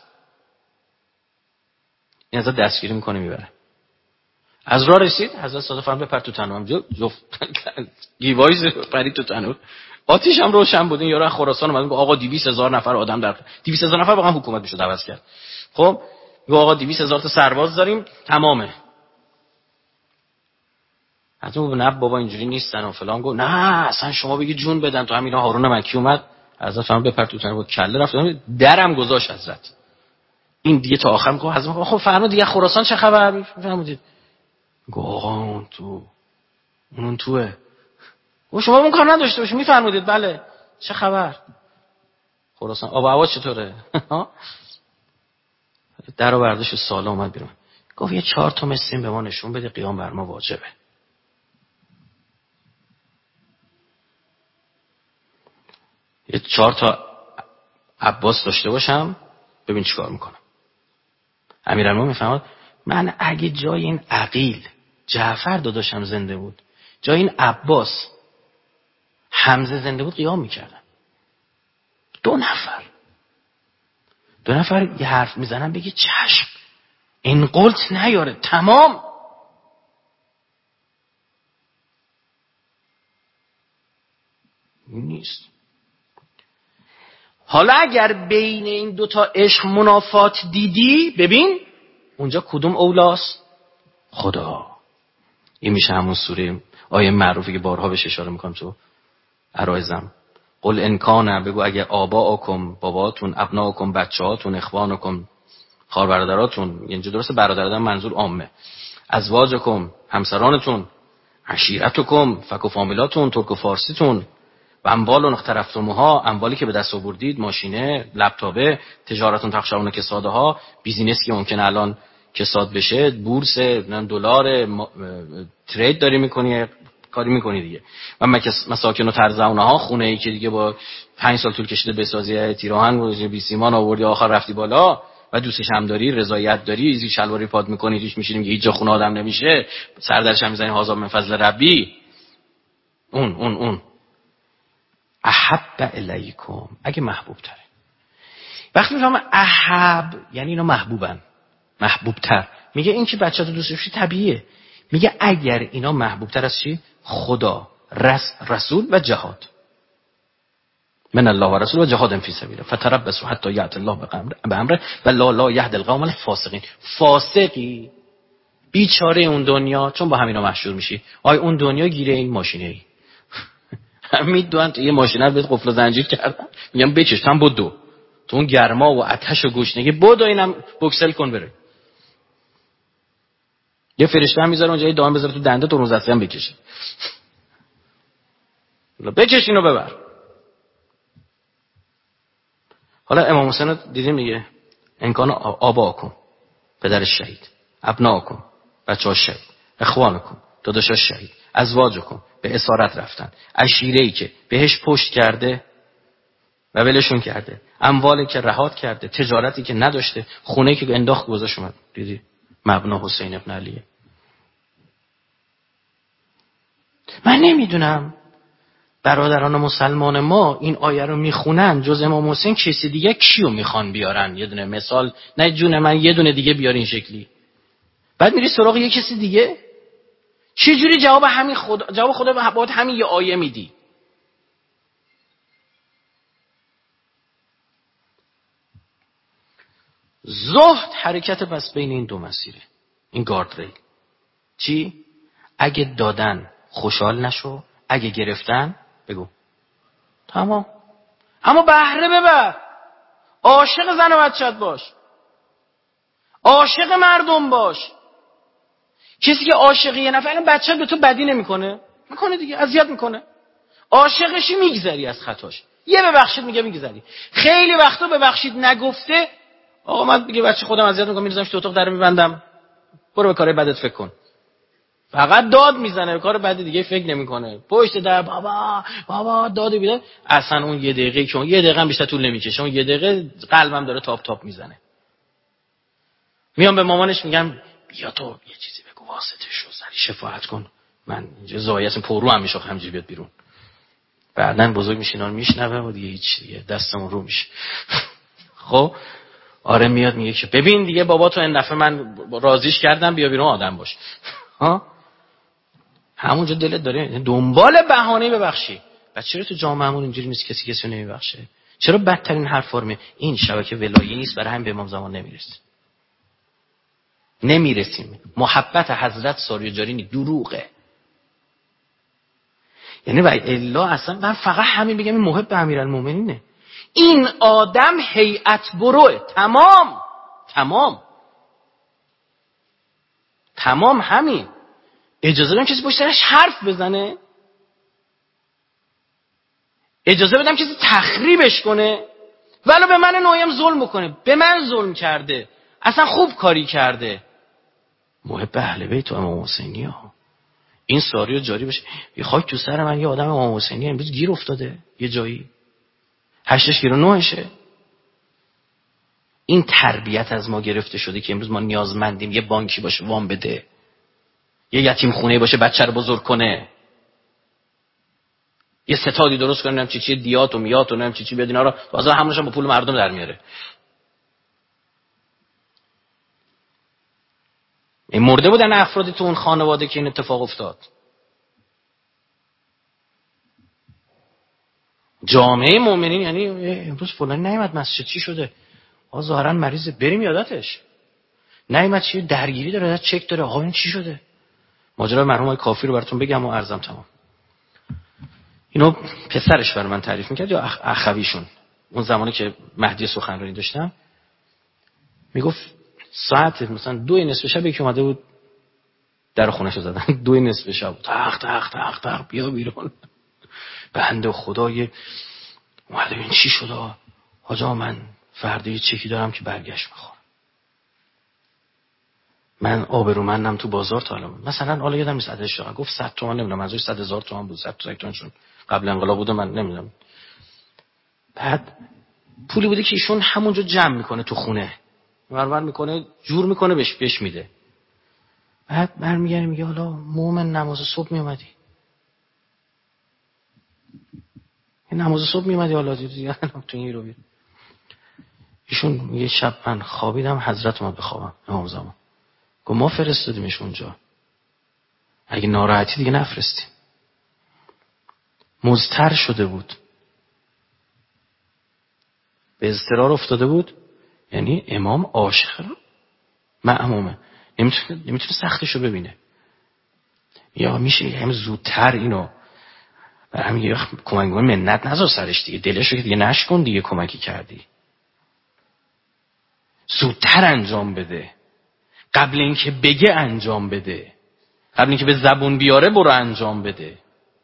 این ازا دستگیری میکنه میبره. از راه رسید حضرت صادق فرمود بپر تو تنور، جفت گیوایز پرید تو تنور، آتیش هم روشن بود. این یارو از خراسان اومد گفت آقا دویست هزار نفر آدم در دویست هزار نفر واقعا حکومت میشد عوض کرد. خب گفت آقا دویست هزار تا سرباز داریم تمامه. حتی گفت نه بابا اینجوری نیستن و فلان. گفت نه اصلا شما بگی جون بدن تو همینا. هارون مکی اومد حضرت فرمود بپر تو تنور، کله رفت درم گذاشت حضرت. این دیگه تا آخر میگه حضرت خب فرمود دیگه خراسان چه خبر؟ فرمودید گفت آقا اون تو اون توه. و شما اون کار نداشته باشید میفرمودید بله چه خبر؟ خراسان آب و هوا چطوره؟ در و برداشت سالا اومد بیرون گفت یه چهار تا مسین به ما نشون بده قیام بر ما واجبه. یه چهار تا عباس داشته باشم ببین چیکار میکنم. امیرالمومنین میفهمد من اگه جای این عقیل جعفر داداشم زنده بود، جای این عباس حمزه زنده بود، قیام میکردم. دو نفر دو نفر یه حرف میزنن بگی چشم، این قلت نیاره، تمام. نیست. حالا اگر بین این دوتا عشق منافات دیدی، ببین اونجا کدوم اولاست؟ خدا. این میشه همون سوره آیه معروفی که بارها بهش اشاره میکنم تو عرایزم. قل انکانه، بگو اگه آباءکم باباتون، ابناءکم بچه‌هاتون، اخوانکم خواهر برادراتون، اینجا درسته برادران منظور عامه، ازواجکم همسرانتون، عشیرتکم فک و فامیلاتون، ترک و فارسیتون، و اموال اقترفتموها، اموالی که به دست آوردید، ماشینه، لپتاپه، تجارتون تخشون کساده ها، بیزینسی که ممکنه الان کساد بشه، بورس، دلار، ترید داری میکنی، کاری میکنی دیگه، و مساکن و ترزونه ها، خونه ای که دیگه با پنج سال طول کشیده بسازی، تیراهن و بی سیمان آوردی آخر رفتی بالا و دوستش هم داری، رضایت داری، ایزی شلواری پاد میکنی، ریش میشینیم که هیچ جا خونه آدم نمیشه، سردرش هم میزنی هازا من فضل ربی. اون اون اون احب الیکم، اگه محبوب تره. وقتی میفهمم احب یعنی اینا محبوبن، محبوب تر، میگه این که بچه‌تو دوست داشتی طبیعیه. میگه اگر اینا محبوب تر از چی؟ خدا، رس، رسول و جهاد. من الله و رسول و جهاد فی سبیله فتربصوا حتی یأتی الله بامره و لا لا یهدی القوم الفاسقین. فاسقی بیچاره اون دنیا، چون با همینا محشور میشی. آی اون دنیا گیره این ماشینه ای میدونن تو یه ماشینه رو بهت قفل و زنجیر کردن، میگم بکش تام بدو تو اون گرما و آتش و گشنگی، بدو اینم بوکسل کن بره. یه فرشته هم میذاره اونجا دام بذاره تو دنده تو روزسته هم بکشه. بکش اینو ببر. حالا امام حسین دیدیم دیگه، انکان آباکم، پدرش شهید، ابناکم بچه‌ها شهید، اخوانکم داداشا شهید، ازواجکم به اسارت رفتن، عشیره‌ای که بهش پشت کرده و ولشون کرده، اموالی که رهات کرده، تجارتی که نداشته، خونه‌ای که انداخت گذاشت اومد. دیدی مبنا حسین ابن علیه. من نمیدونم برادران مسلمان ما این آیه رو میخونن جز امام حسین کسی دیگه کیو میخوان بیارن؟ یه دونه مثال، نه جون من یه دونه دیگه بیار این شکلی. بعد میری سراغ یه کسی دیگه، چه جوری جواب همین خدا، جواب خدا به بعد همین یه آیه میدی؟ زهد حرکت بس بین این دو مسیره، این گارد ریل. چی؟ اگه دادن خوشحال نشو، اگه گرفتن بگو تمام. اما بهره ببر، عاشق زن و بچت باش، عاشق مردم باش. کسی که عاشق یه نفر، بچت به تو بدی نمیکنه، میکنه دیگه، اذیت میکنه، عاشقشی میگذری از خطاش، یه ببخشید میگه میگذری. خیلی وقتا ببخشید نگفته، آقا من میگه بچه خودم اذیت میکنم، میذارمش تو اتاق در میبندم، برو به کارهای بدت فکر کن. فقط داد میزنه، به کار بعد دیگه فکر نمیکنه، پشت در بابا بابا داد بیداد. اصلا اون یه دقیقه که اون یه دقیقه هم بیشتر طول نمیکشه، اون یه دقیقه قلبم داره تاپ تاپ میزنه. میام به مامانش میگم بیا تو یه چیزی بگو واسطه شو سری شفاعت کن، من اینجا زایت پرو هم میشه همینجوری بیاد بیرون. بعدن بزرگ میشه اینا رو میشنوه و دیگه هیچ دیگه دستمون رو میشه. خب آره میاد میگه که ببین دیگه بابا تو این دفعه من راضیش کردم بیا بیرون آدم باش. ها همونجا دلت داره دنبال بهانه ببخشی. بعد چرا تو جامعهمون اینجوری نیست کسی کسی رو نمیبخشه؟ چرا بدترین حرفا رو می این شبکه ولایی نیست برای همین به امام زمان نمیرسیم. نمیرسیم. محبت حضرت ساری و جاری نی دروغه. یعنی و الا اصلا من فقط همین بگم این محب امیرالمومنینه. این آدم هیئت بروه. تمام تمام تمام همین. اجازه بدم کسی پشت سرش حرف بزنه؟ اجازه بدم کسی تخریبش کنه؟ ولو به من نوعیم ظلم بکنه. به من ظلم کرده، اصلا خوب کاری کرده. محب اهل بیت و امام حسینی ها این ساری و جاری بشه. یه خاک تو سر من یه آدم امام حسینی امروز گیر افتاده یه جایی هشتش گیر و نوهشه. این تربیت از ما گرفته شده که امروز ما نیازمندیم یه بانکی باشه وام بده، یه یتیم خونه باشه بچه رو بزرگ کنه، یه ستادی درست کنه نمیدونم چی چی دیات و میات و نمیدونم چی چی بیاد اینا رو واسه همونش هم با پول مردم در میاره. این مرده بودن افرادی تو اون خانواده که این اتفاق افتاد. جامعه مؤمنین یعنی امروز فلان نیامد مسجد چی شده؟ آ ظاهرا مریضه بریم یادتش. نیامد چی درگیری داره چک داره آقا این چی شده؟ ماجرا مرحوم آقای کافی رو براتون بگم و عرضم تمام. اینو پسرش برای من تعریف میکرد یا اخ... اخویشون اون زمانی که مهدی سخنرانی داشتم میگفت ساعت مثلا دو نصف شب یکی اومده بود در خونه‌شو زدن. دو نصف شب تق تق تق تق بیا بیرون. بنده خدای اومده این چی شده؟ حاجا من فردا یه چکی دارم که برگشت میخورم. من آبرومندم تو بازار تا الان مثلا حالا یادم نیست عددش رو گفت صد تومن نمیدونم منظورش صد هزار تومن بود. صد تومن چون قبل انقلاب بوده من نمیدونم. بعد پولی بوده که ایشون همونجا جمع میکنه تو خونه ورور میکنه جور میکنه بهش بهش میده. بعد برمیگره میگه حالا مومن نماز صبح میومدی این نماز صبح میومدی حالا دیگه تو این رو بیر. ایشون یه شب من خوابیدم حضرت اومد بخوابم امام زمان گفت ما فرستادیمش اونجا اگه ناراحتی دیگه نفرستیم. مضطر شده بود به اضطرار افتاده بود. یعنی امام عاشق مأمومه نمیتونه نمیتونه سختشو ببینه یا میشه هم زودتر اینو برای همین یه کمک کنه منت نذار سرش دیگه دلش رو که دیگه نشکن دیگه کمکی کردی زودتر انجام بده قبل اینکه بگه انجام بده قبل اینکه به زبون بیاره برو انجام بده.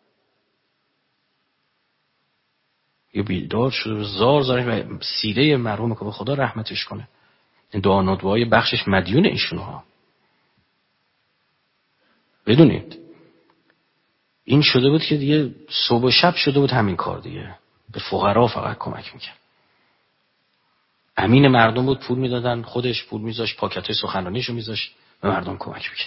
یه بیلدار شده زار زار سیره مرحوم که به خدا رحمتش کنه این دعا ندوای بخشش مدیون ایشونها. بدونید این شده بود که دیگه صبح و شب شده بود همین کار دیگه به فقرا فقط کمک میکرد. امین مردم بود پول میدادن خودش پول میذاش پاکتای سخنرانیشو میذاش به مردم کمک میکرد.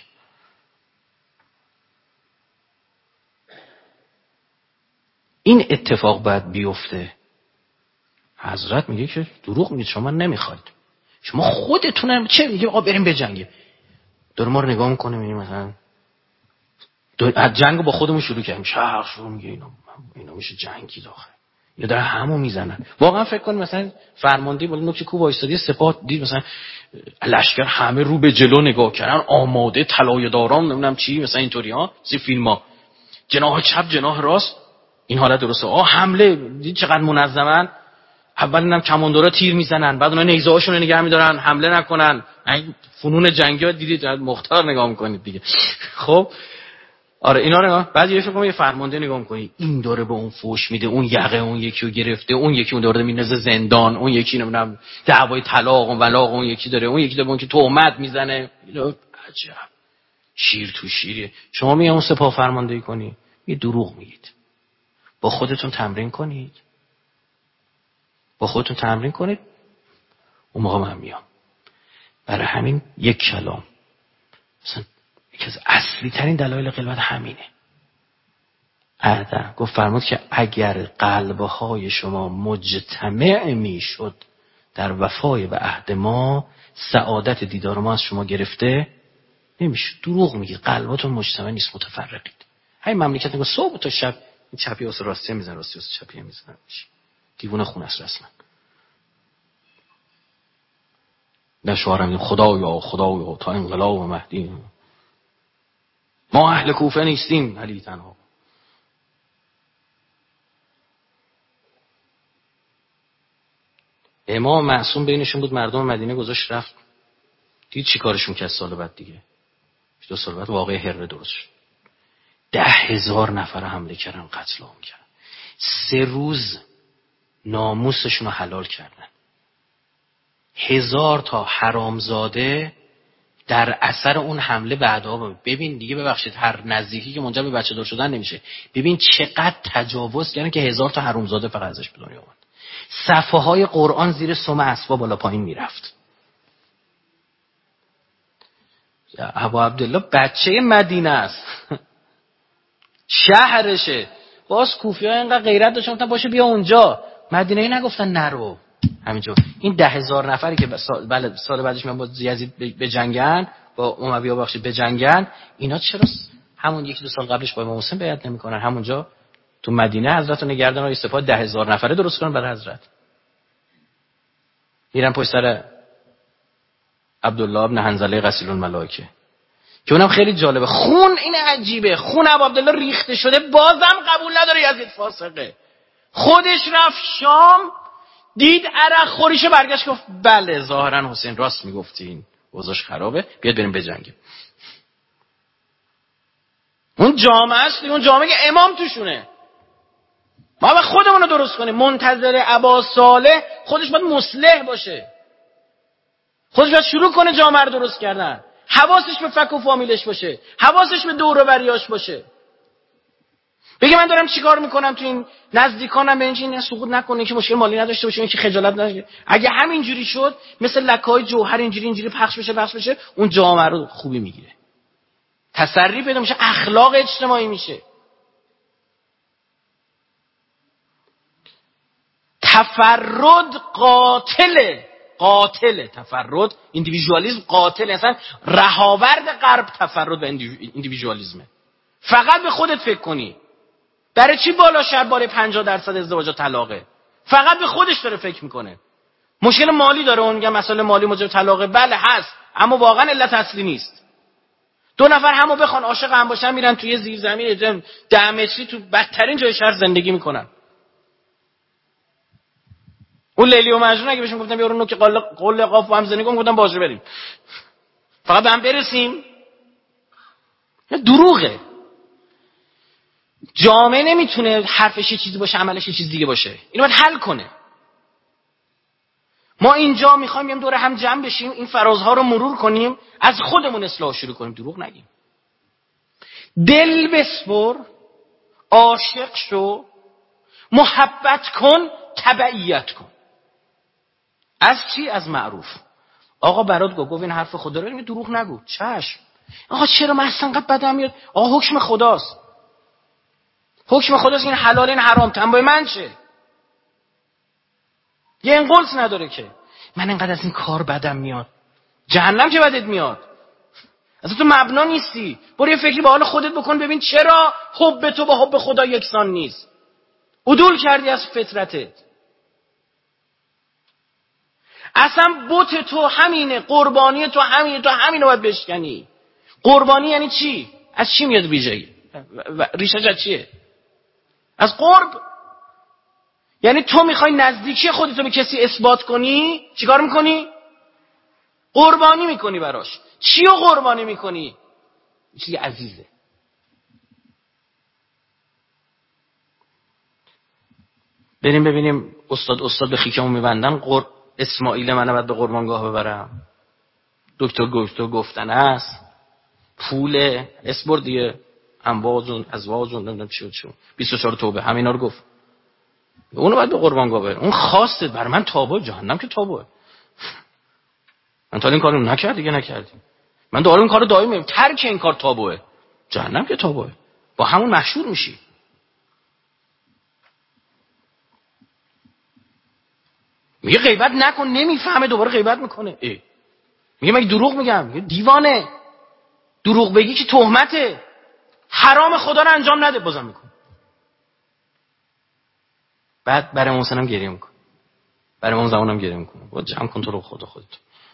این اتفاق باید بیفته. حضرت میگه که دروغ میگید شما نمیخواید شما خودتون چه میگه آقا بریم بجنگیم دور ما رو نگاه میکنه میبینیم مثلا از جنگ با خودمون شروع کردیم شهر شروع میگه اینا اینا میشه جنگی داخل یا داره همو میزنن. واقعا فکر کنید مثلا فرماندهی بالا نوک کوه وایسادی سپاه دید مثلا لشکر همه رو به جلو نگاه کردن آماده طلایه داران نمیدونم چی مثلا اینطوری ها سی فیلم‌ها جناح چپ جناح راست این حالت درسته. آ حمله دید چقدر منظمن. اول اینم کماندارا تیر میزنن بعد اونها نیزه‌هاشون رو نگه می‌دارن حمله نکنن. این فنون جنگی ها دیدید مختار نگاه می‌کنید دیگه. خب آره اینا رو بعد یه فکر کنم یه فرمانده نگاه می‌کنی این داره به اون فوش میده اون یقه اون یکی رو گرفته اون یکی اون داره میندازه زندان اون یکی نمیدونم دعوای طلاق و ولاق اون یکی داره اون یکی داره اون که تهمت میزنه. عجب شیر تو شیره. شما میگم اون سپاه فرماندهی کنی یه دروغ میگید. با خودتون تمرین کنید با خودتون تمرین کنید اون موقع من میام. برای همین یک کلام مثلا یکی از اصلی ترین دلایل غلبت همینه. عهد گفت فرمود که اگر قلبهای شما مجتمع میشد در وفای به عهد ما، سعادت دیدار ما از شما گرفته نمیشه. دروغ میگه، قلباتون مجتمع نیست، متفرقید. همین مملکت نگاه صبح تا شب این چپی واسه راستی میزنه، راستی واسه چپی میزنه، دیوونه خون است رسما. نه شعارم میگه خدایا خدایا تا انقلاب مهدی ما اهل کوفه نیستیم، علی تنها. امام معصوم بینشون بود، مردم مدینه گذاشت رفت، دید چی کارشون کرد. سال بعد دیگه دو سال بعد واقعه هره درست شد. ده هزار نفر حمله کردن، قتل عام کردن. سه روز ناموسشون رو حلال کردن. هزار تا حرامزاده در اثر اون حمله بعدا. ببین دیگه، ببخشید هر نزدیکی که منجر به بچه دار شدن نمیشه. ببین چقدر تجاوز کردن که هزار تا حرامزاده فقط ازش به دنیا اومد. صفحه های قرآن زیر سم اسبا بالا پایین میرفت. ابو عبدالله بچه مدینه است، شهرشه. باز کوفی ها اینقدر غیرت داشتن گفتن باشه بیا اونجا. مدینه ای نگفتن نرو همینجا. این ده هزار نفری که سال, بله سال بعدش من با یزید به جنگن، با اموی ها بخشید به جنگن، اینا چرا همون یکی دو سال قبلش با امام حسین بیعت نمیکنن؟ همونجا تو مدینه حضرت رو نگردن و سپاه ده هزار نفره درست کنن برای حضرت. میرن پشت سر عبدالله ابن حنظله غسیل الملائکه که اونم خیلی جالبه. خون این عجیبه، خون ابو عبدالله ریخته شده، بازم قبول نداره یزید فاسقه. خودش رفت شام، دید عرق خوریشو، برگشت گفت بله ظاهرا حسین راست میگفتین، وضعش خرابه، بیاد بریم بجنگیم. اون جامعه است، اون جامعه که امام توشونه. ما باید خودمون رو درست کنیم. منتظر ابا صالح خودش باید مصلح باشه، خودش باید شروع کنه جامعه رو درست کردن، حواسش به فک و فامیلش باشه، حواسش به دور و بریاش باشه. بگه من دارم چیکار میکنم تو این نزدیکانم، به این سقوط نکنه که مشکل مالی نداشته باشه، این که خجالت نداره. اگه همینجوری شد مثل لکه‌های جوهر اینجوری اینجوری پخش بشه پخش بشه، اون جامعه رو خوبی میگیره، تسری پیدا میشه، اخلاق اجتماعی میشه. تفرد قاتله، قاتله تفرد، ایندیویدوالیسم قاتل. اصلا رهاورد غرب تفرد و ایندیویدوالیسمه. فقط به خودت فکر کنی. برای چی بالا شهر بالای پنجاه درصد ازدواج طلاقه؟ فقط به خودش داره فکر میکنه. مشکل مالی داره، اون میگه مسئله مالی موجب طلاقه. بله هست، اما واقعا علت اصلی نیست. دو نفر همو بخوان عاشق هم باشن، میرن توی زیرزمین ده متری تو بدترین جای شهر زندگی میکنن. اون لیلی و مجنون اگه بهشون گفتم یارو نوک قله قله قاف هم زندگی کنم، گفتم باشه بریم، فقط به هم برسیم. دروغه. جامعه نمیتونه حرفش یه چیزی باشه عملش یه چیز دیگه باشه. اینو باید حل کنه. ما اینجا میخوایم یه دور هم جمع بشیم، این فرازها رو مرور کنیم، از خودمون اصلاح شروع کنیم، دروغ نگیم. دل بسپر، عاشق شو، محبت کن، تبعیت کن. از چی؟ از معروف. آقا برات گفت این حرف خدا رو، دروغ نگو. چشم. آقا چرا من اصلا انقدر بدم میاد؟ آقا حکم خداست. حکم خداست، این حلال این حرام، تنبای من چه؟ یه انقلس نداره که من انقدر از این کار بدم میاد. جهنم که بدت میاد. اصلا تو مبنا نیستی. برو یه فکری به حال خودت بکن، ببین چرا حب تو با حب خدا یکسان نیست. عدول کردی از فطرتت. اصلا بت تو همینه، قربانی تو همینه، تو همینو باید بشکنی. قربانی یعنی چی؟ از چی میاد ویژگی؟ ریشش از چیه؟ از قرب. یعنی تو میخوای نزدیکی خودتو به کسی اثبات کنی، چیکار میکنی؟ قربانی میکنی براش. چی رو قربانی میکنی؟ چیزی عزیزه. بریم ببینیم استاد استاد به خیکمون میبندن، قر... اسماعیل منو باید به قربانگاه ببرم. دکتر دکتر گفتن است، پول اسبر دیگه، امواجون ازواجون نمیدونم چی و چی، بیست و چهار توبه، همینا رو گفت. اونو باید به قربانگاه ببرم. اون خواسته بر من تابو، جهنم که تابوه. من تا این کارو نکرد دیگه نکردیم. من دارم این کارو دائم میگم ترک این کار تابوئه. جهنم که تابوئه. با همون محشور میشی. میگه غیبت نکن، نمیفهمه دوباره غیبت میکنه. ای. میگه مگه دروغ میگم؟ میگه دیوانه. دروغ بگی که تهمته. حرام خدا رو انجام نده بازم میکنه. بعد برای محسنم گریه میکنه. برای اون زمانم گریه میکنه. با جمع کن تو رو خدا خودت.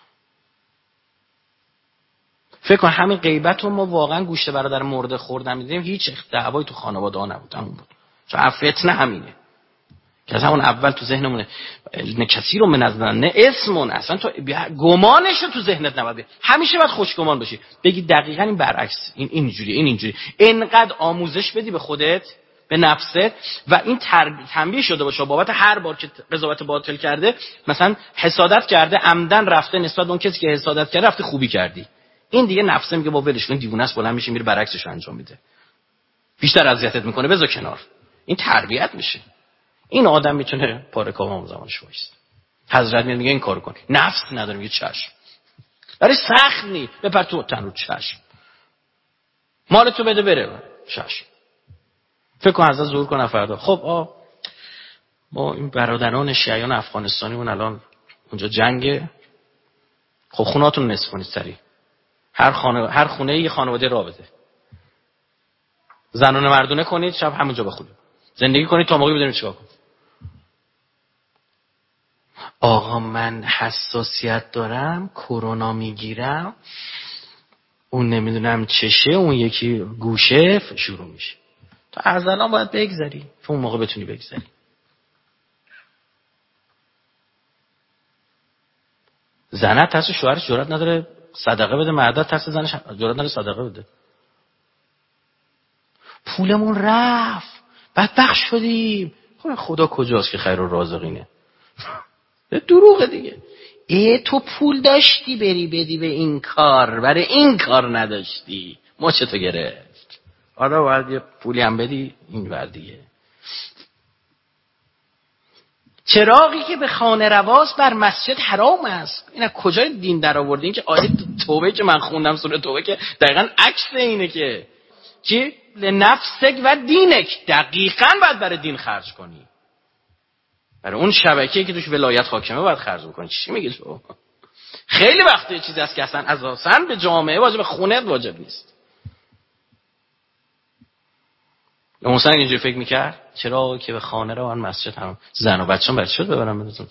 فکر کن همین غیبت رو ما واقعا گوشت برادر مرده خوردن میدیم، هیچ دعوایی تو خانواده ها نبود، همون بود. چون فتنه همینه که از همون اول تو ذهنمونه. نه کسی رو منزدن نه اسمون، اصلا تو گمانش رو تو ذهنت نباید. همیشه باید خوشگمان باشی، بگی دقیقاً این برعکس، این اینجوری این اینجوری. اینقدر آموزش بدی به خودت، به نفست، و این تنبیه شده باشه بابت هر بار که قضاوت باطل کرده، مثلا حسادت کرده عمدن رفته نسبت به اون کسی که حسادت کرده رفته خوبی کردی. این دیگه نفسه میگه با ولش کن، دیوونه است، بلند میشه میره برعکسش انجام میده، بیشتر اذیتت میکنه، بذار کنار. این تربیت میشه. این آدم میتونه پاره کام زمانش وایست. حضرت میگه این کارو کن. نفس نداره، میگه چشم. برای سخت نی، بپر تو تن رو، چشم. مال تو بده بره، چشم. فکر کن حضرت ظهور کنه فردا. خب آ ما این برادران شیعیان افغانستانیمون الان اونجا جنگه. خب خونه‌هاتون نصف کنید سریع. هر خانه هر خونه یه خانواده را بده. زنونه مردونه کنید، شب همونجا بخونید. زندگی کنید تا موقعی بدونید چیکار کنید. آقا من حساسیت دارم، کرونا میگیرم، اون نمیدونم چشه، اون یکی گوشه، شروع میشه. تو از الان باید بگذری، تو اون موقع بتونی بگذری. زنه ترس شوهرش جرئت نداره صدقه بده، مرد ترس زنش جرئت نداره صدقه بده. پولمون رفت، بدبخت شدیم. خب خدا کجاست که خیر و رازقینه؟ دروغه دیگه. ای تو پول داشتی بری بدی به این کار، برای این کار نداشتی، مچتو گرفت. حالا باید یه پولی هم بدی این ور دیگه. چراغی که به خانه رواست بر مسجد حرام است. این از کجای دین در آورده؟ این که آیه توبه که من خوندم، سوره توبه، که دقیقاً عکس اینه که چی؟ لنفسک و دینک. دقیقاً باید برای دین خرج کنی. برای اون شبکه‌ای که توش ولایت حاکمه باید خرج بکنی. چی میگی تو؟ خیلی وقته چیزی هست که اصلا اساساً به جامعه واجب، به خونه واجب نیست. مثلا اینجوری فکر میکرد چرا که به خانه رو، آن مسجد هم زن و بچه‌ام برای چی ببرم بدون؟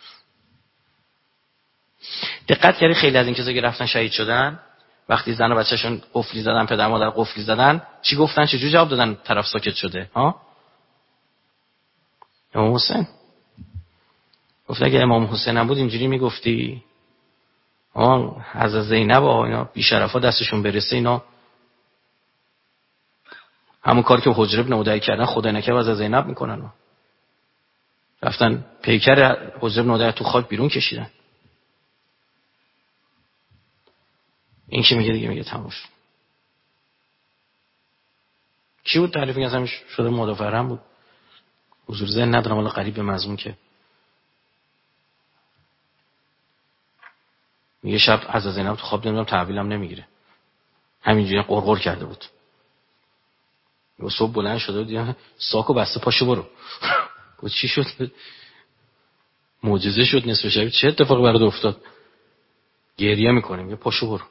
دقت کردی خیلی از این کسایی که رفتن شهید شدن، وقتی زن و بچه‌شون قفلی زدن، پدر مادر قفلی زدن، چی گفتن؟ چه جوری جواب دادن طرف ساکت شده؟ ها؟ امام حسین گفت اگه امام حسین هم بود اینجوری میگفتی؟ آه حضرت زینب و اینا بی شرفا دستشون برسه، اینا همون کار که حجر ابن عدی کردن خدای نکرد از زینب میکنن. رفتن پیکر حجر ابن عدی تو خاک بیرون کشیدن. این که میگه دیگه میگه تموم شد. کی بود تعریف میگه ازش شده مدافعرم بود؟ حضور ذهن ندارم ولی قریب به مضمون که میگه شب از زینب تو خواب نمیدونم تحویلم نمیگیره، همینجوری قرقر کرده بود. و صبح بلند شده بود دیدم ساکو بسته پاشو برو. گفت چی شد؟ معجزه شد نصف شب. چه اتفاقی برات افتاد؟ گریه میکنه. میگه پاشو برو.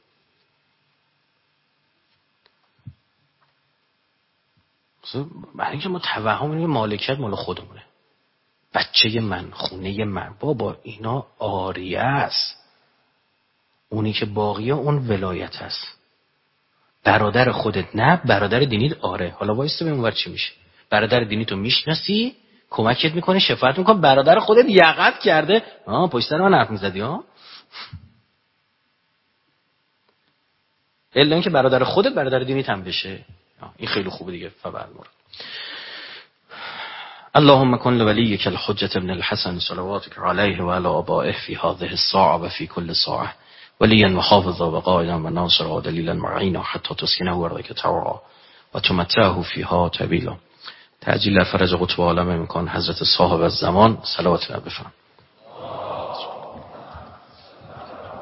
برای اینکه ما توهم می‌کنیم مالکیت مال خودمونه، بچه من، خونه من. بابا اینا عاریه است. اونی که باقیه اون ولایت است. برادر خودت نه، برادر دینیت آره. حالا وایسته ببین اونور چی میشه. برادر دینیتو میشناسی، کمکت میکنه، شفاعت میکنه. برادر خودت یقت کرده، ها پشت سر من حرف میزدی ها. الا اینکه برادر خودت برادر دینیت هم بشه، این خیلی خوبه دیگه. فبرمور اللهم كن لوليك الحجة ابن الحسن صلواتك عليه وعلى آبائه في هذه الساعة وفي كل ساعة وليا وحافظا وقائدا وناصرا ودليلا معينا حتى تسكنه أرضك طوعا وتمتعه فيها طويلا. تعجیل فرج قطب عالم امکان حضرت صاحب الزمان صلوات الله بفرمایید.